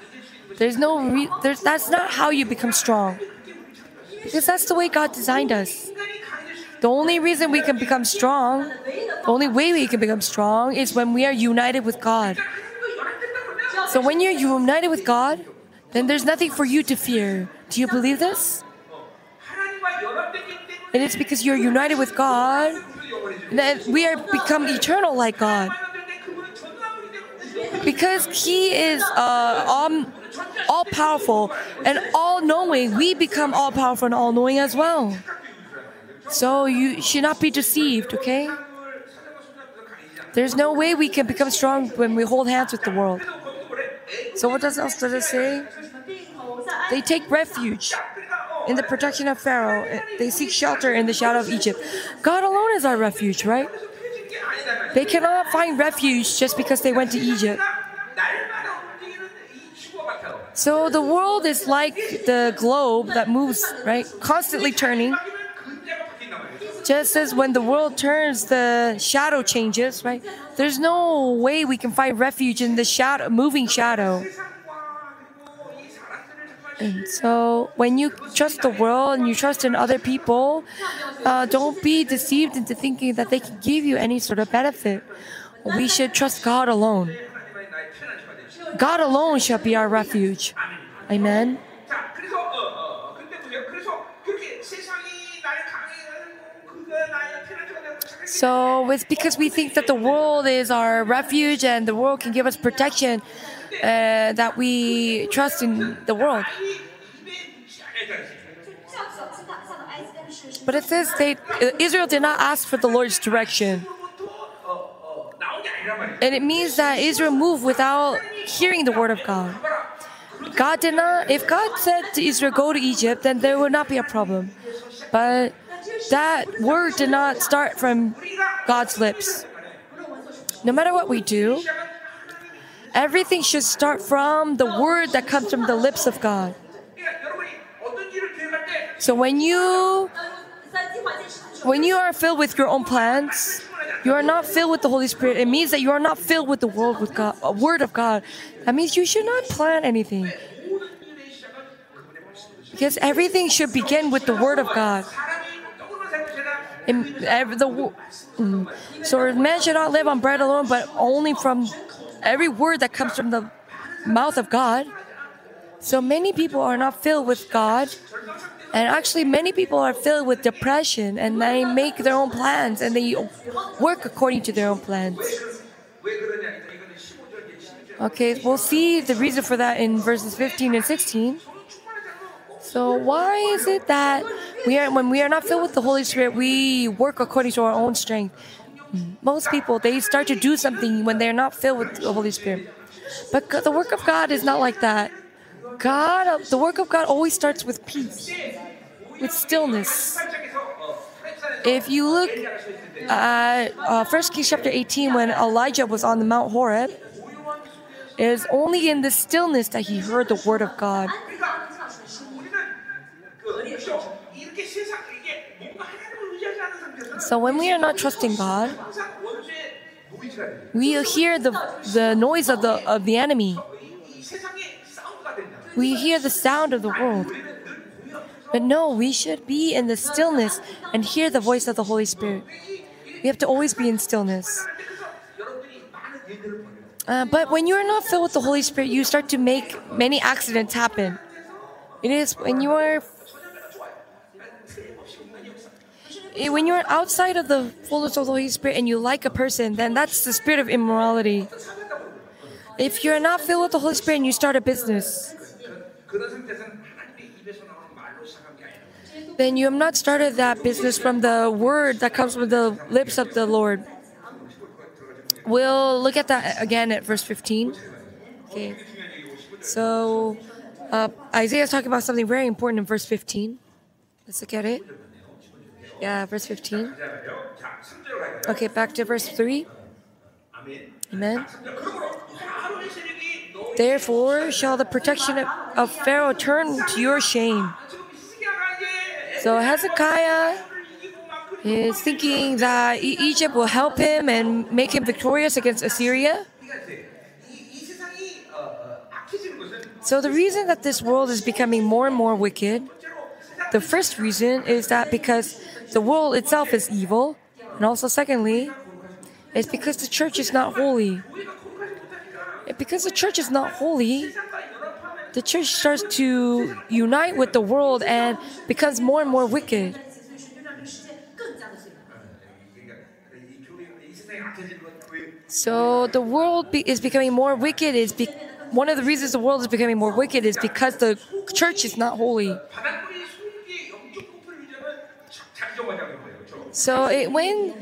that's not how you become strong. Because that's the way God designed us. 인간이 강해질 수 있는 The only reason we can become strong, the only way we can become strong is when we are united with God. 하나님과 연합됐다 그러면 So when you're united with God, then there's nothing for you to fear. Do you believe this? 하나님과 연합됐기 때문에 It is because you're united with God 우리도 영원해지죠. that we are become eternal like God. 만났는데 그분은 전능한 분이 되고 Because He is all powerful and all knowing, we become all powerful and all knowing as well. So you should not be deceived, okay? There's no way we can become strong when we hold hands with the world. So what else does it say? They take refuge in the protection of Pharaoh. They seek shelter in the shadow of Egypt. God alone is our refuge, right? They cannot find refuge just because they went to Egypt. So the world is like the globe that moves, right? Constantly turning. 근자가 바뀐단 말이에요. Just as when the world turns, the shadow changes, right? There's no way we can find refuge in the shadow, moving shadow. 세상과 그리고 이 사람들을 정말 And so when you trust the world and you trust in other people, don't be deceived into thinking that they can give you any sort of benefit. We should trust God alone. 하나님만이 나의 편한 자가 되시고. God alone shall be our refuge. Amen. 자, 그래서 근데 보세요. 그래서 그렇게 세상이 나를 강해하고 그가 나의 편한 자가 되고 착하게 So it's because we think that the world is our refuge and the world can give us protection that we trust in the world. 이 입에 묵지 않아야 돼. 像埃及跟是 But it says Israel did not ask for the Lord's direction. 부터 나온 게 아니란 말이에요. And it means that Israel moved without hearing the word of God. God did not, if God said to Israel, go to Egypt, then there would not be a problem. But that word did not start from God's lips. No matter what we do, everything should start from the word that comes from the lips of God. 그러니까 여러분이 어떤 일을 계획할 때 So when you 在计划一件事情的时候， When you are filled with your own plans, you are not filled with the Holy Spirit. It means that you are not filled with the word of God. That means you should not plan anything. 모든 일의 시작은 그분의 말씀으로 Because everything should begin with the word of God. 사람이 떡으로만 살고 되나? So man should not live on bread alone, but only from every word that comes from the mouth of God. So many people are not filled with God. And actually, many people are filled with depression and they make their own plans and they work according to their own plans. 왜 그러냐? 이거는 15절, 16절. Okay, we'll see the reason for that in verses 15 and 16. So why is it that when we are not filled with the Holy Spirit, we work according to our own strength? Most people, they start to do something when they're not filled with the Holy Spirit. But the work of God is not like that. The work of God always starts with peace, with stillness. If you look at 1 Kings chapter 18, when Elijah was on the Mount Horeb, it is only in the stillness that he heard the word of God. 그러니까 우리는 그렇죠. 이렇게 세상 이게 뭔가 하나님을 의지하지 않는 상태에서 So when we are not trusting God, 항상 원수의 노이즈가 돼요. we hear the noise of the enemy. 이 세상의 사운드가 된다. We hear the sound of the world. 우리는 늘 고요. But no, we should be in the stillness and hear the voice of the Holy Spirit. We have to always be in stillness. 그래서 여러분들이 많은 일들을 벌여요. But when you're not filled with the Holy Spirit, you start to make many accidents happen. It is when you are outside of the fullness of the Holy Spirit and you like a person, then that's the spirit of immorality. If you're not filled with the Holy Spirit and you start a business, 그런 상태에서는 하나님의 입에서 나오는 말로 시작한 게 아니라 then you have not started that business from the word that comes from the lips of the Lord. We'll look at that again at verse 15. Okay. So Isaiah is talking about something very important in verse 15. Let's look at it. Yeah, verse 15. 자, 3절 가요. Okay, back to verse 3. 아멘. Amen. 그러므로 아론의 세력이 너희 Therefore shall the protection of Pharaoh turn to your shame. 지금 히스기야가 이제 So Hezekiah is thinking that Egypt will help him and make him victorious against Assyria. 이 세상이 악해지는 것은 So the reason that this world is becoming more and more wicked, the first reason is that because the world itself is evil, and also secondly, it's because the church is not holy. And because the church is not holy, the church starts to unite with the world and becomes more and more wicked. 所以神就让这个世界更加的罪恶。 이 세상이 악해지는 건 왜? So the world is becoming more wicked. One of the reasons the world is becoming more wicked is because the church is not holy. 바닷물이 소유의 영적 공포를 유지하면 잘 정하자는 거예요. 그렇죠? So when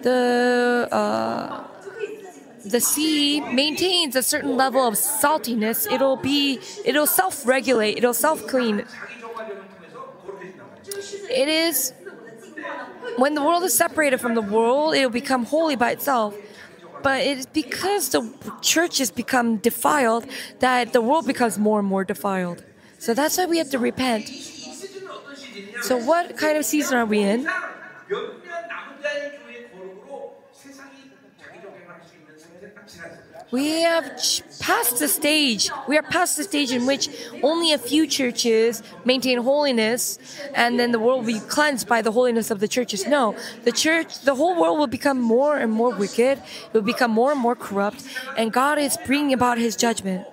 the sea maintains a certain level of saltiness, it'll self-regulate, it'll self-clean. 자기 정화력을 통해서 거룩해진단 말이에요. It is when the world is separated from the world, it will become holy by itself. But it's because the church has become defiled that the world becomes more and more defiled. So that's why we have to repent. 이 시즌은 어떤 시즌이냐? So what kind of season are we in? 몇몇 남은 자의 교회의 거룩으로 세상이 자기 경영할 수 있는 상태를 딱 지났습니다. We have passed the stage. We are past the stage in which only a few churches maintain holiness, and then the world will be cleansed by the holiness of the churches. No, the whole world will become more and more wicked. It will become more and more corrupt, and God is bringing about His judgment.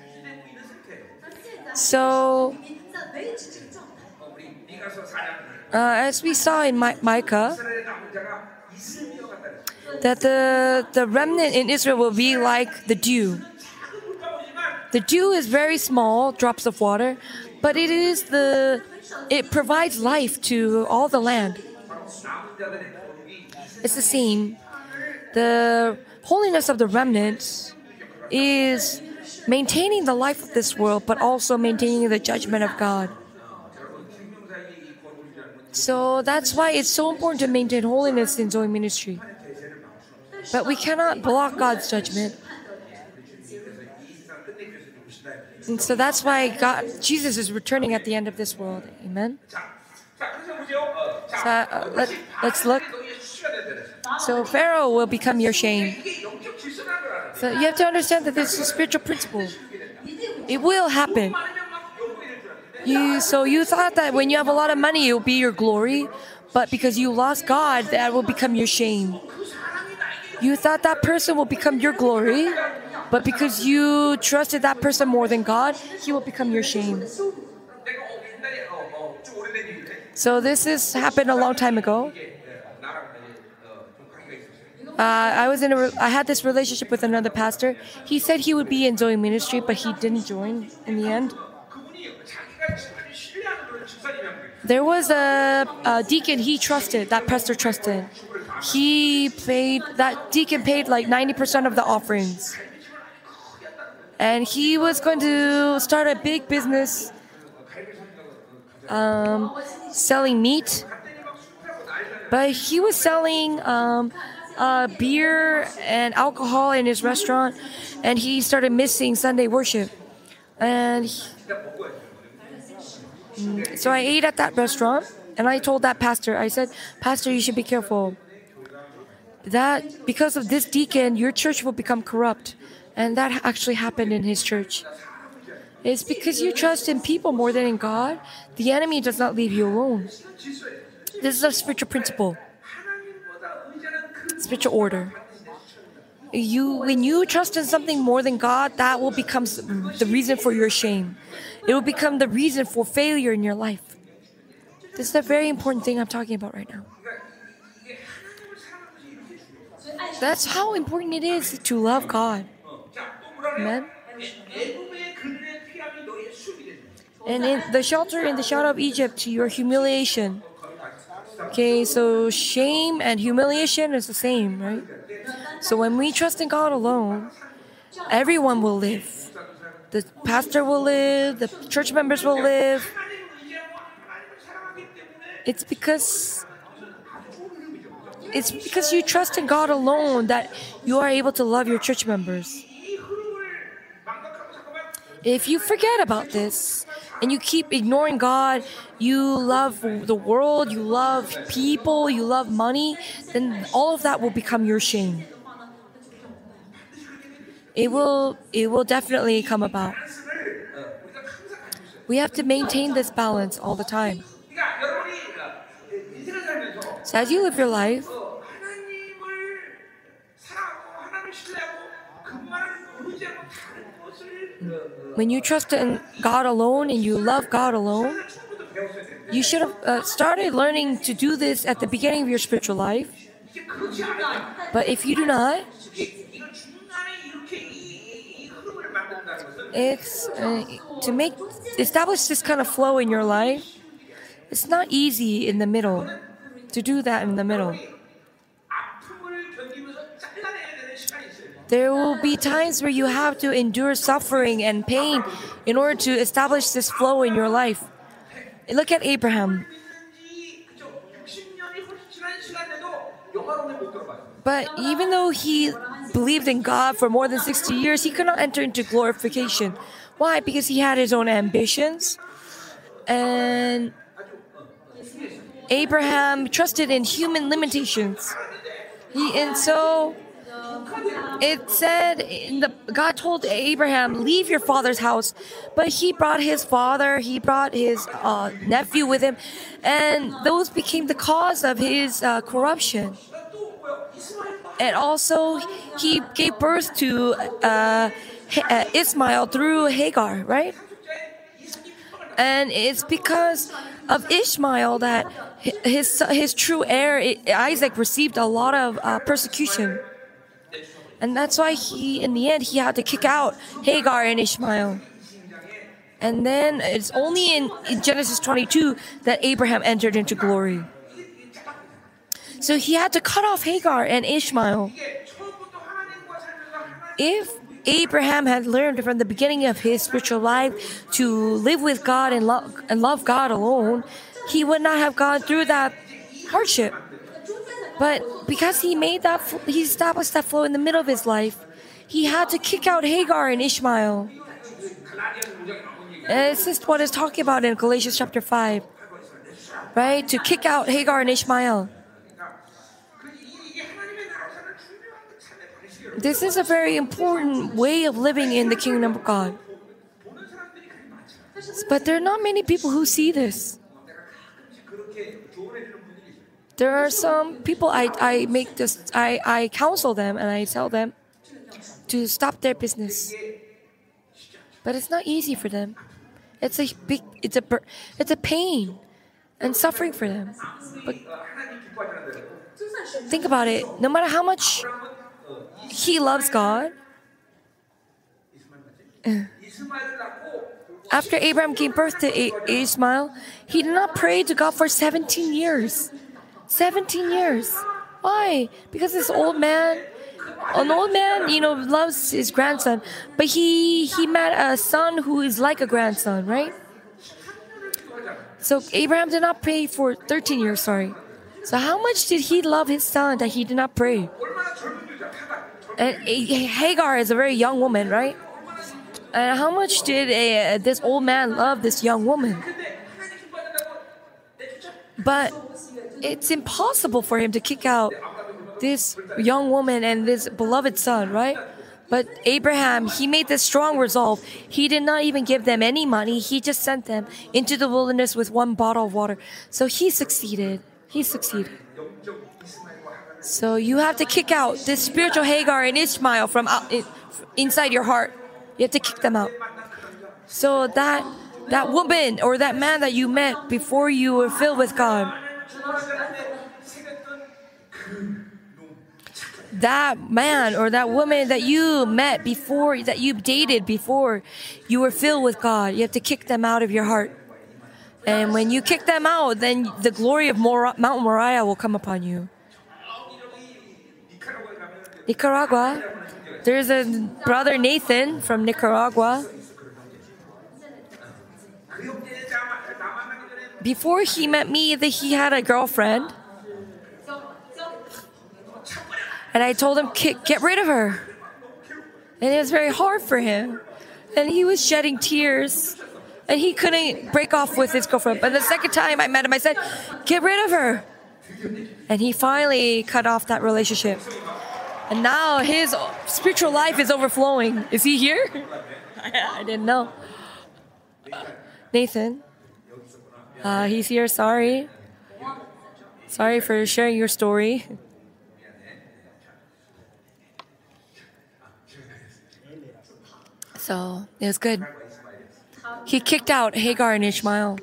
So, 우리 미가서 4장 as we saw in Micah, 이스라엘의 남은 자가 이슬비와 같다 그랬어요. that the remnant in Israel will be like the dew. 작은 물방울이지만 The dew is very small drops of water, but it provides life to all the land. 바로 남은 자들의 거룩이 It's the same. The holiness of the remnant is maintaining the life of this world, but also maintaining the judgment of God. 여러분 생명사에게 이 거룩이라는 건 So that's why it's so important to maintain holiness in Zoe ministry. 대세를 막을 수 없어요. But we cannot block God's judgment. 그래서 이 세상 끝내기 위해서 오시다. And so that's why Jesus is returning at the end of this world. Amen. 자, 그래서 보세요. 자, let's look. 너희의 수치가 된다. So Pharaoh will become your shame. 이게 영적 질서라는 걸 알아야 돼. So you have to understand that this is a spiritual principle. It will happen. 많으면 막 영광이 될 줄 알았는데 So you thought that when you have a lot of money, it will be your glory, but because you lost God, that will become your shame. 그 사람이 나에게 You thought that person will become your glory, but because you trusted that person more than God, he will become your shame. 내가 옛날에 좀 오래된 일인데 So this has happened a long time ago. 이게 나랑 좀 관계가 있었어요. I had this relationship with another pastor. He said he would be in Zoe ministry, but he didn't join in the end. 그분이 자기가 아주 신뢰하는 그런 집사님이란 거예요. There was a deacon he trusted, that pastor trusted. That deacon paid like 90% of the offerings. And he was going to start a big business selling meat. But he was selling beer and alcohol in his restaurant, and he started missing Sunday worship. And so I ate at that restaurant, and I told that pastor, I said, Pastor, you should be careful. That because of this deacon, your church will become corrupt. And that actually happened in his church. It's because you trust in people more than in God, the enemy does not leave you alone. This is a spiritual principle, spiritual order. When you trust in something more than God, that will become the reason for your shame. It will become the reason for failure in your life. This is a very important thing I'm talking about right now. That's how important it is to love God. Amen. And in the shadow of Egypt, to your humiliation. Okay, so shame and humiliation is the same, right? So when we trust in God alone, everyone will live. The pastor will live, the church members will live. It's because you trust in God alone that you are able to love your church members. If you forget about this and you keep ignoring God, you love the world, you love people, you love money, then all of that will become your shame. It will definitely come about. We have to maintain this balance all the time. So as you live your life, when you trust in God alone and you love God alone, you should have started learning to do this at the beginning of your spiritual life. But if you do not, it's to establish this kind of flow in your life. It's not easy in the middle to do that in the middle. There will be times where you have to endure suffering and pain in order to establish this flow in your life. Look at Abraham. But even though he believed in God for more than 60 years, he could not enter into glorification. Why? Because he had his own ambitions. And Abraham trusted in human limitations. And so it said, God told Abraham, leave your father's house. But he brought his father, he brought his nephew with him. And those became the cause of his corruption. And also, he gave birth to Ismail through Hagar, right? And it's because of Ishmael that his true heir, Isaac, received a lot of persecution. And that's why in the end, he had to kick out Hagar and Ishmael. And then it's only in Genesis 22 that Abraham entered into glory. So he had to cut off Hagar and Ishmael. If Abraham had learned from the beginning of his spiritual life to live with God and love God alone, he would not have gone through that hardship. But because he established that flow in the middle of his life, he had to kick out Hagar and Ishmael. And this is what it's talking about in Galatians chapter 5. Right? To kick out Hagar and Ishmael. This is a very important way of living in the kingdom of God. But there are not many people who see this. There are some people I counsel them and I tell them to stop their business. But it's not easy for them. It's a pain and suffering for them. But think about it. No matter how much he loves God, after Abraham gave birth to Ishmael, he did not pray to God for 17 years. 17 years. Why? Because an old man, loves his grandson, but he met a son who is like a grandson, right? So Abraham did not pray for 13 years, So how much did he love his son that he did not pray? And Hagar is a very young woman, right? And how much did this old man love this young woman? But it's impossible for him to kick out this young woman and this beloved son, right? But Abraham, he made this strong resolve. He did not even give them any money. He just sent them into the wilderness with one bottle of water. So he succeeded. So you have to kick out this spiritual Hagar and Ishmael from inside your heart. You have to kick them out. So that woman or that man that you met before you were filled with God, that man or that woman that you met before, that you dated before you were filled with God, you have to kick them out of your heart. And when you kick them out, then the glory of Mount Moriah will come upon you. Nicaragua, there's a brother Nathan from Nicaragua. Before he met me, he had a girlfriend. And I told him, get rid of her. And it was very hard for him. And he was shedding tears. And he couldn't break off with his girlfriend. But the second time I met him, I said, get rid of her. And he finally cut off that relationship. And now his spiritual life is overflowing. Is he here? I didn't know. Nathan. He's here. Sorry. Sorry for sharing your story. So it was good. He kicked out Hagar and Ishmael.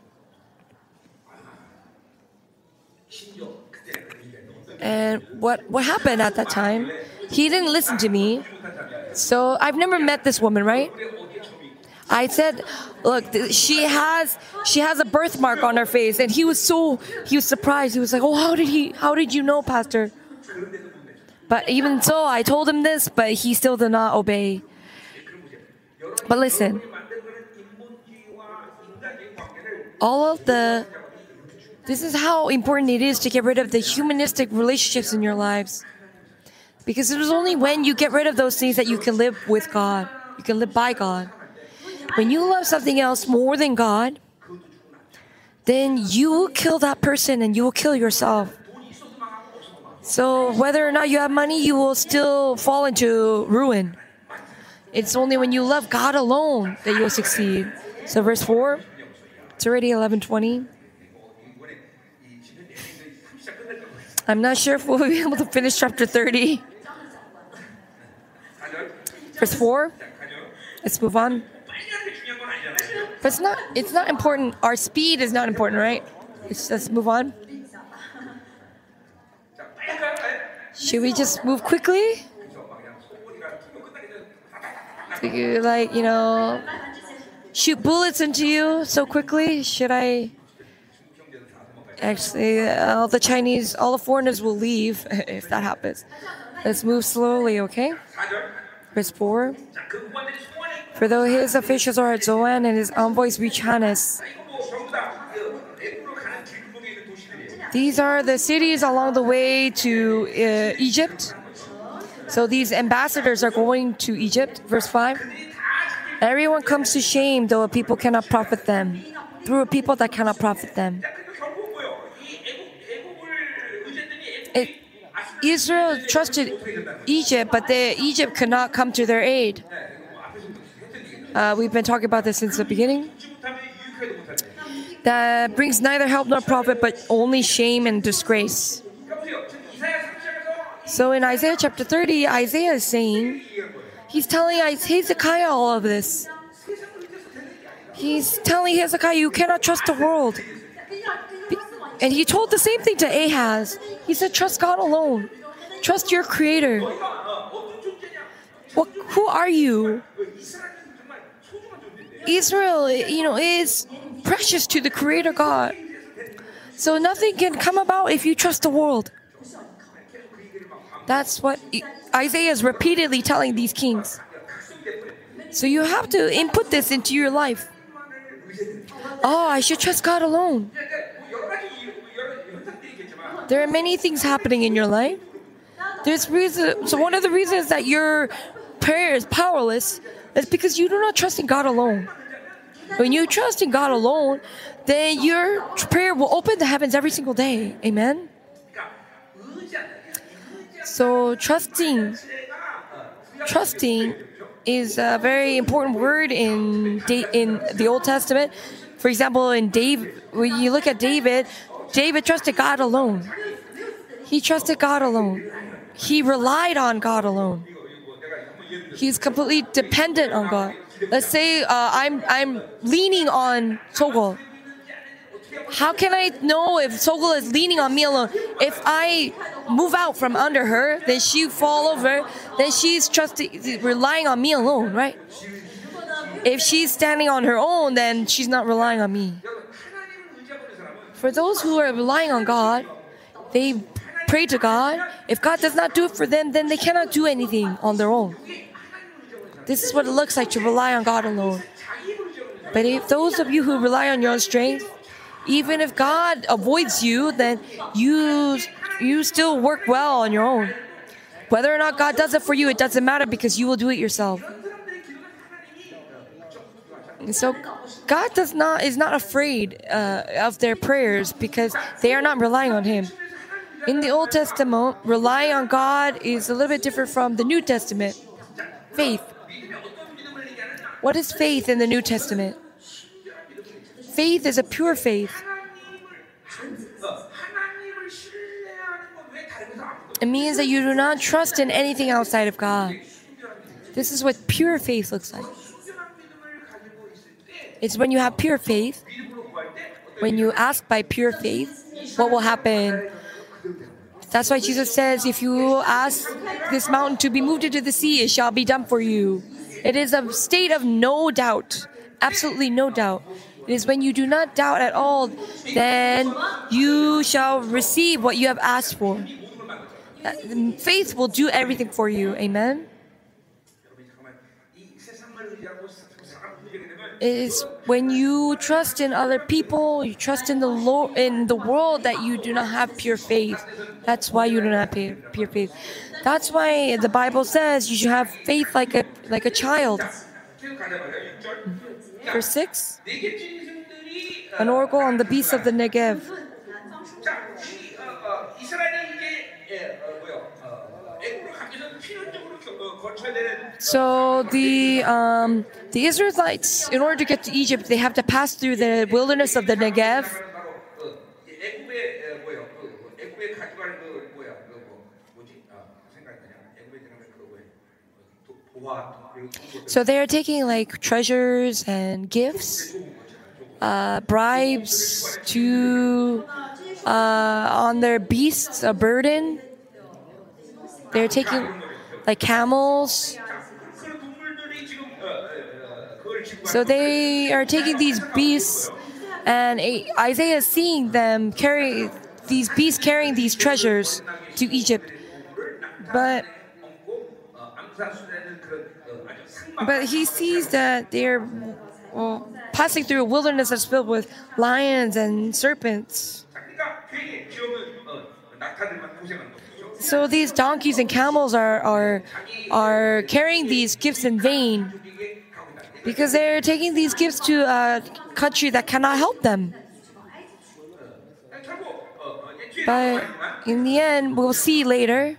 And what happened at that time? He didn't listen to me. So I've never met this woman, right? I said, look, she has a birthmark on her face, and he was surprised. He was like, oh, how did you know, Pastor? But even so, I told him this, but he still did not obey. But listen, this is how important it is to get rid of the humanistic relationships in your lives. Because it is only when you get rid of those things that you can live with God. You can live by God. When you love something else more than God, then you will kill that person and you will kill yourself. So whether or not you have money, you will still fall into ruin. It's only when you love God alone that you'll succeed. So verse 4, it's already 11:20. I'm not sure if we'll be able to finish chapter 30. Verse 4, let's move on. But it's not important. Our speed is not important, right? Let's move on. Should we just move quickly? Shoot bullets into you so quickly? Should I? Actually, all the foreigners will leave if that happens. Let's move slowly, okay? Verse 4. For though his officials are at Zoan and his envoys reach Hannes. These are the cities along the way to Egypt. So these ambassadors are going to Egypt. Verse 5. Everyone comes to shame, though a people cannot profit them. Through a people that cannot profit them. Israel trusted Egypt, but Egypt could not come to their aid. We've been talking about this since the beginning. That brings neither help nor profit, but only shame and disgrace. So in Isaiah chapter 30, Isaiah is saying, he's telling Hezekiah all of this. He's telling Hezekiah, you cannot trust the world. And he told the same thing to Ahaz. He said, trust God alone. Trust your Creator. Who are you? Israel, is precious to the Creator God. So nothing can come about if you trust the world. That's what Isaiah is repeatedly telling these kings. So you have to input this into your life. Oh, I should trust God alone. There are many things happening in your life. So one of the reasons that your prayer is powerless is because you do not trust in God alone. When you trust in God alone, then your prayer will open the heavens every single day. Amen? So trusting is a very important word in the Old Testament. For example, when you look at David trusted God alone. He trusted God alone. He relied on God alone. He's completely dependent on God. Let's say I'm leaning on Sogol. How can I know if Sogol is leaning on me alone? If I move out from under her, then she fall over, then she's relying on me alone, right? If she's standing on her own, then she's not relying on me. For those who are relying on God, they pray to God. If God does not do it for them, then they cannot do anything on their own. This is what it looks like to rely on God alone. But if those of you who rely on your own strength, even if God avoids you, then you still work well on your own. Whether or not God does it for you, it doesn't matter because you will do it yourself. And so God is not afraid of their prayers because they are not relying on Him. In the Old Testament, relying on God is a little bit different from the New Testament. Faith. What is faith in the New Testament? Faith is a pure faith. It means that you do not trust in anything outside of God. This is what pure faith looks like. It's when you have pure faith, when you ask by pure faith, what will happen? That's why Jesus says, if you ask this mountain to be moved into the sea, it shall be done for you. It is a state of no doubt, absolutely no doubt. It is when you do not doubt at all, then you shall receive what you have asked for. Faith will do everything for you. Amen? It is when you trust in other people, you trust in the Lord, in the world, that you do not have pure faith. That's why you do not have pure faith. That's why the Bible says you should have faith like a child. 계속 가자 말이야. 6절. Verse 6. 네개 짐승들이 An oracle on the beasts of the Negev. 자, 이스라엘이 이제 애굽으로 가기 전 필연적으로 거쳐야 되는 So the Israelites, in order to get to Egypt, they have to pass through the wilderness of the Negev. 바로 애굽의 애굽에 가져가는 뭐지? 생각이 나냐? 애굽에 들어가는 도화. So they are taking like treasures and gifts, bribes to on their beasts, a burden. They're taking like camels. So they are taking these beasts, and Isaiah is seeing them carry these beasts carrying these treasures to Egypt. But he sees that they're passing through a wilderness that's filled with lions and serpents. So these donkeys and camels are carrying these gifts in vain because they're taking these gifts to a country that cannot help them. But in the end, we'll see later.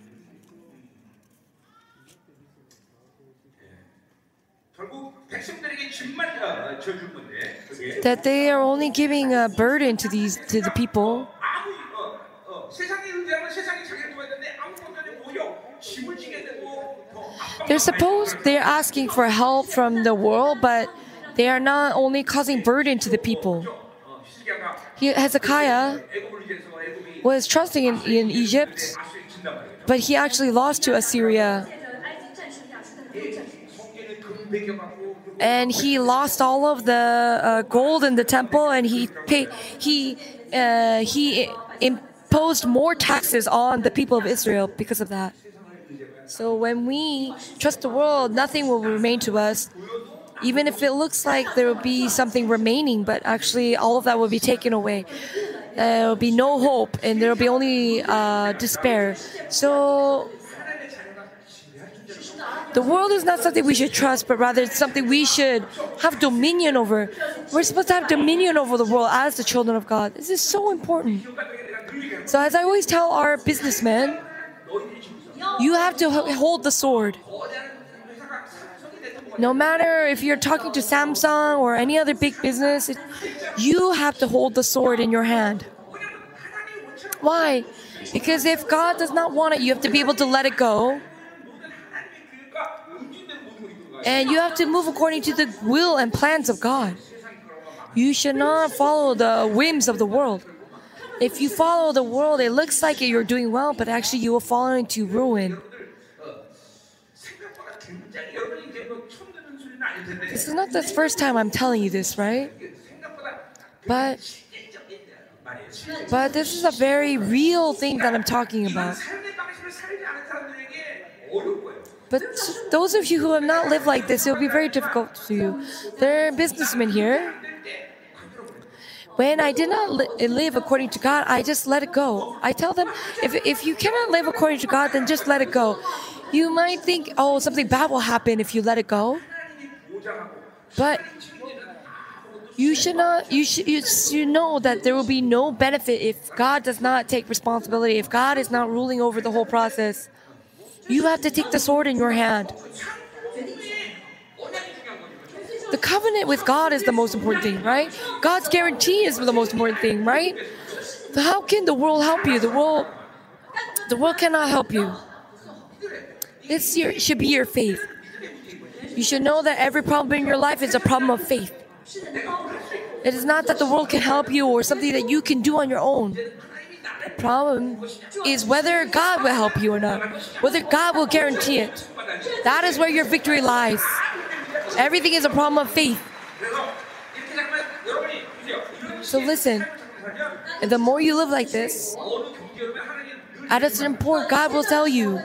That they are only giving a burden to the people. They're asking for help from the world, but they are not only causing burden to the people. Hezekiah was trusting in Egypt, but he actually lost to Assyria. And he lost all of the gold in the temple, and he imposed more taxes on the people of Israel because of that. So when we trust the world, nothing will remain to us, even if it looks like there will be something remaining, but actually all of that will be taken away. There will be no hope, and there will be only despair. So the world is not something we should trust, but rather it's something we should have dominion over. We're supposed to have dominion over the world as the children of God. This is so important. So as I always tell our businessmen, you have to hold the sword. No matter if you're talking to Samsung or any other big business, you have to hold the sword in your hand. Why? Because if God does not want it, you have to be able to let it go. And you have to move according to the will and plans of God. You should not follow the whims of the world. If you follow the world, it looks like you're doing well, but actually you will fall into ruin. This is not the first time I'm telling you this, right? But this is a very real thing that I'm talking about. But those of you who have not lived like this, it will be very difficult to you. There are businessmen here. When I did not live according to God, I just let it go. I tell them, if you cannot live according to God, then just let it go. You might think, oh, something bad will happen if you let it go. But you should know that there will be no benefit if God does not take responsibility, if God is not ruling over the whole process. You have to take the sword in your hand. The covenant with God is the most important thing, right? God's guarantee is the most important thing, right? So how can the world help you? The world cannot help you. This should be your faith. You should know that every problem in your life is a problem of faith. It is not that the world can help you or something that you can do on your own. The problem is whether God will help you or not, whether God will guarantee it. That is where your victory lies. Everything is a problem of faith. So listen, and the more you live like this, at a certain point, God will tell you,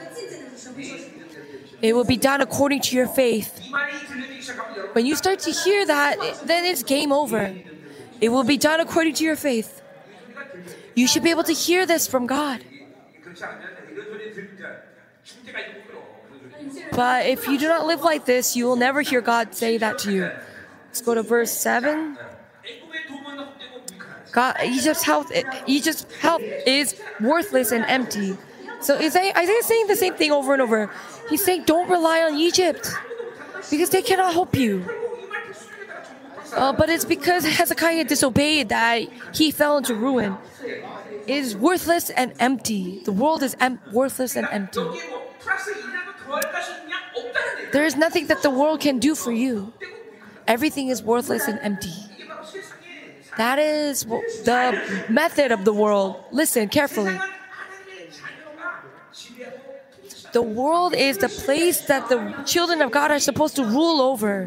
it will be done according to your faith. When you start to hear that, then it's game over. It will be done according to your faith. You should be able to hear this from God. 죽을 때까지 못 들어. But if you do not live like this, you will never hear God say that to you. Let's go to verse 7. 애굽의 도모는 헛되고 무익하다. God, Egypt's help is worthless and empty. So Isaiah is saying the same thing over and over. He's saying, don't rely on Egypt because they cannot help you. But it's because Hezekiah disobeyed that he fell into ruin. It is worthless and empty. The world is worthless and empty. 여기에 뭐 플러스 이라도 더할 것이 있냐? 없다는 얘기야. There is nothing that the world can do for you. Everything is worthless and empty. 이게 바로 세상의 That is the method of the world. Listen carefully. 세상은 하나님의 자녀가 지배하고 통치하는 The world is the place that the children of God are supposed to rule over.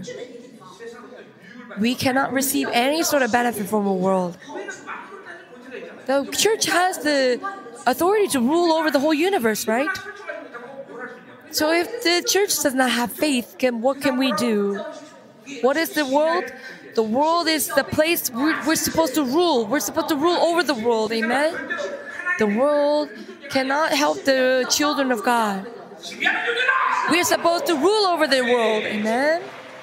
We cannot receive any sort of benefit from a world. The church has the authority to rule over the whole universe, right? So if the church does not have faith, what can we do? What is the world? The world is the place we're supposed to rule. We're supposed to rule over the world, amen? The world cannot help the children of God. 지배하는 존재다. We are supposed to rule over the world, amen?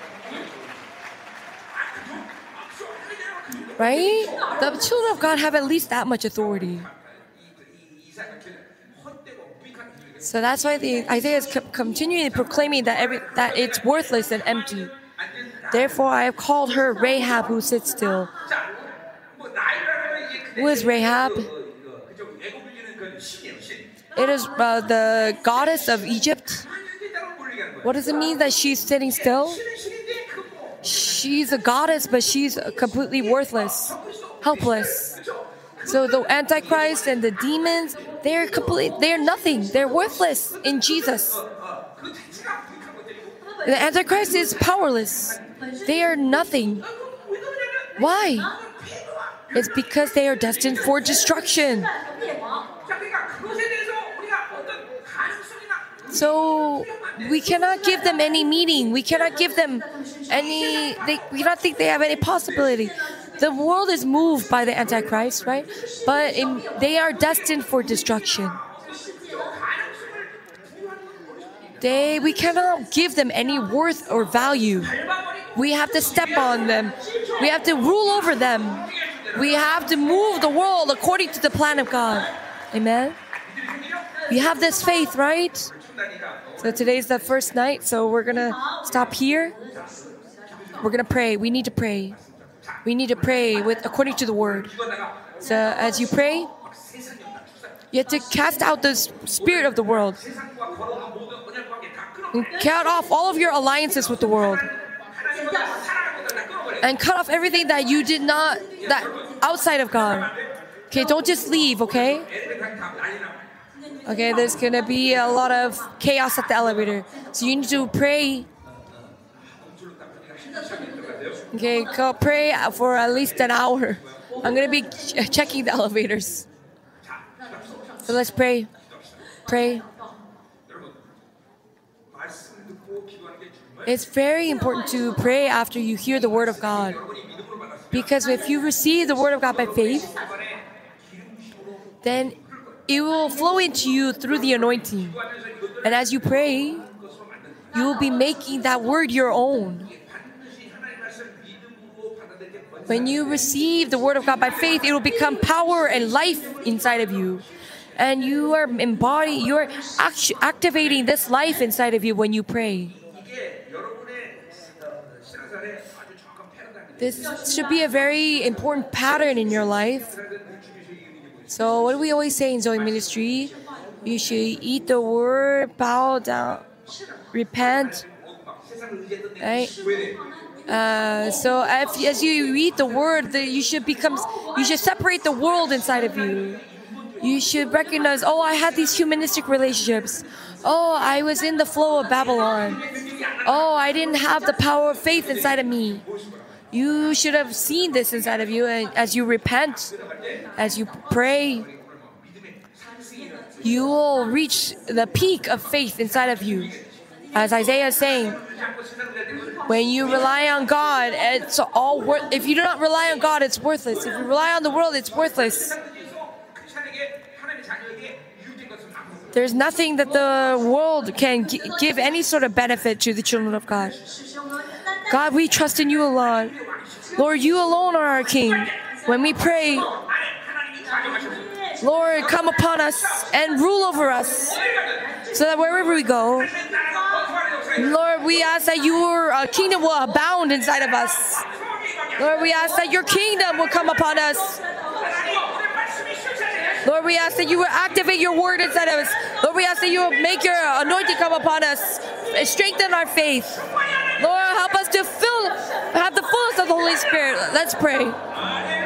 Right? The children of God have at least that much authority. So that's why Isaiah is continually proclaiming that it's worthless and empty. Therefore, I have called her Rahab who sits still. Who is Rahab? It is the goddess of Egypt. What does it mean that she's sitting still? She's a goddess, but she's completely worthless, helpless. So the Antichrist and the demons, they're nothing. They're worthless in Jesus. The Antichrist is powerless. They are nothing. Why? It's because they are destined for destruction. So we cannot give them any meaning. We cannot give them any. We cannot think they have any possibility. The world is moved by the Antichrist, right? But they are destined for destruction. We cannot give them any worth or value. We have to step on them. We have to rule over them. We have to move the world according to the plan of God. Amen? You have this faith, right? So today's the first night, so we're going to stop here. We're going to pray. We need to pray. We need to pray according to the word. So as you pray, you have to cast out the spirit of the world. And cut off all of your alliances with the world. And cut off everything that you did not, that outside of God. Okay, don't just leave, okay? Okay, there's gonna be a lot of chaos at the elevator. So you need to pray. Okay, go pray for at least an hour. I'm gonna be checking the elevators. So let's pray. Pray. It's very important to pray after you hear the word of God. Because if you receive the word of God by faith, then it will flow into you through the anointing. And as you pray, you will be making that word your own. When you receive the word of God by faith, it will become power and life inside of you. And you are activating this life inside of you when you pray. This should be a very important pattern in your life. So what do we always say in Zoe Ministry? You should eat the word, bow down, repent. Right? So as you read the word, you should separate the world inside of you. You should recognize, oh, I had these humanistic relationships. Oh, I was in the flow of Babylon. Oh, I didn't have the power of faith inside of me. You should have seen this inside of you, and as you repent, as you pray, you will reach the peak of faith inside of you. As Isaiah is saying, when you rely on God, it's all if you do not rely on God, it's worthless. If you rely on the world, it's worthless. There's nothing that the world can give any sort of benefit to the children of God. God, we trust in you alone. Lord, you alone are our King. When we pray, Lord, come upon us and rule over us so that wherever we go, Lord, we ask that your kingdom will abound inside of us. Lord, we ask that your kingdom will come upon us. Lord, we ask that you will activate your word inside of us. Lord, we ask that you will make your anointing come upon us and strengthen our faith. Lord, help us to have the fullness of the Holy Spirit. Let's pray.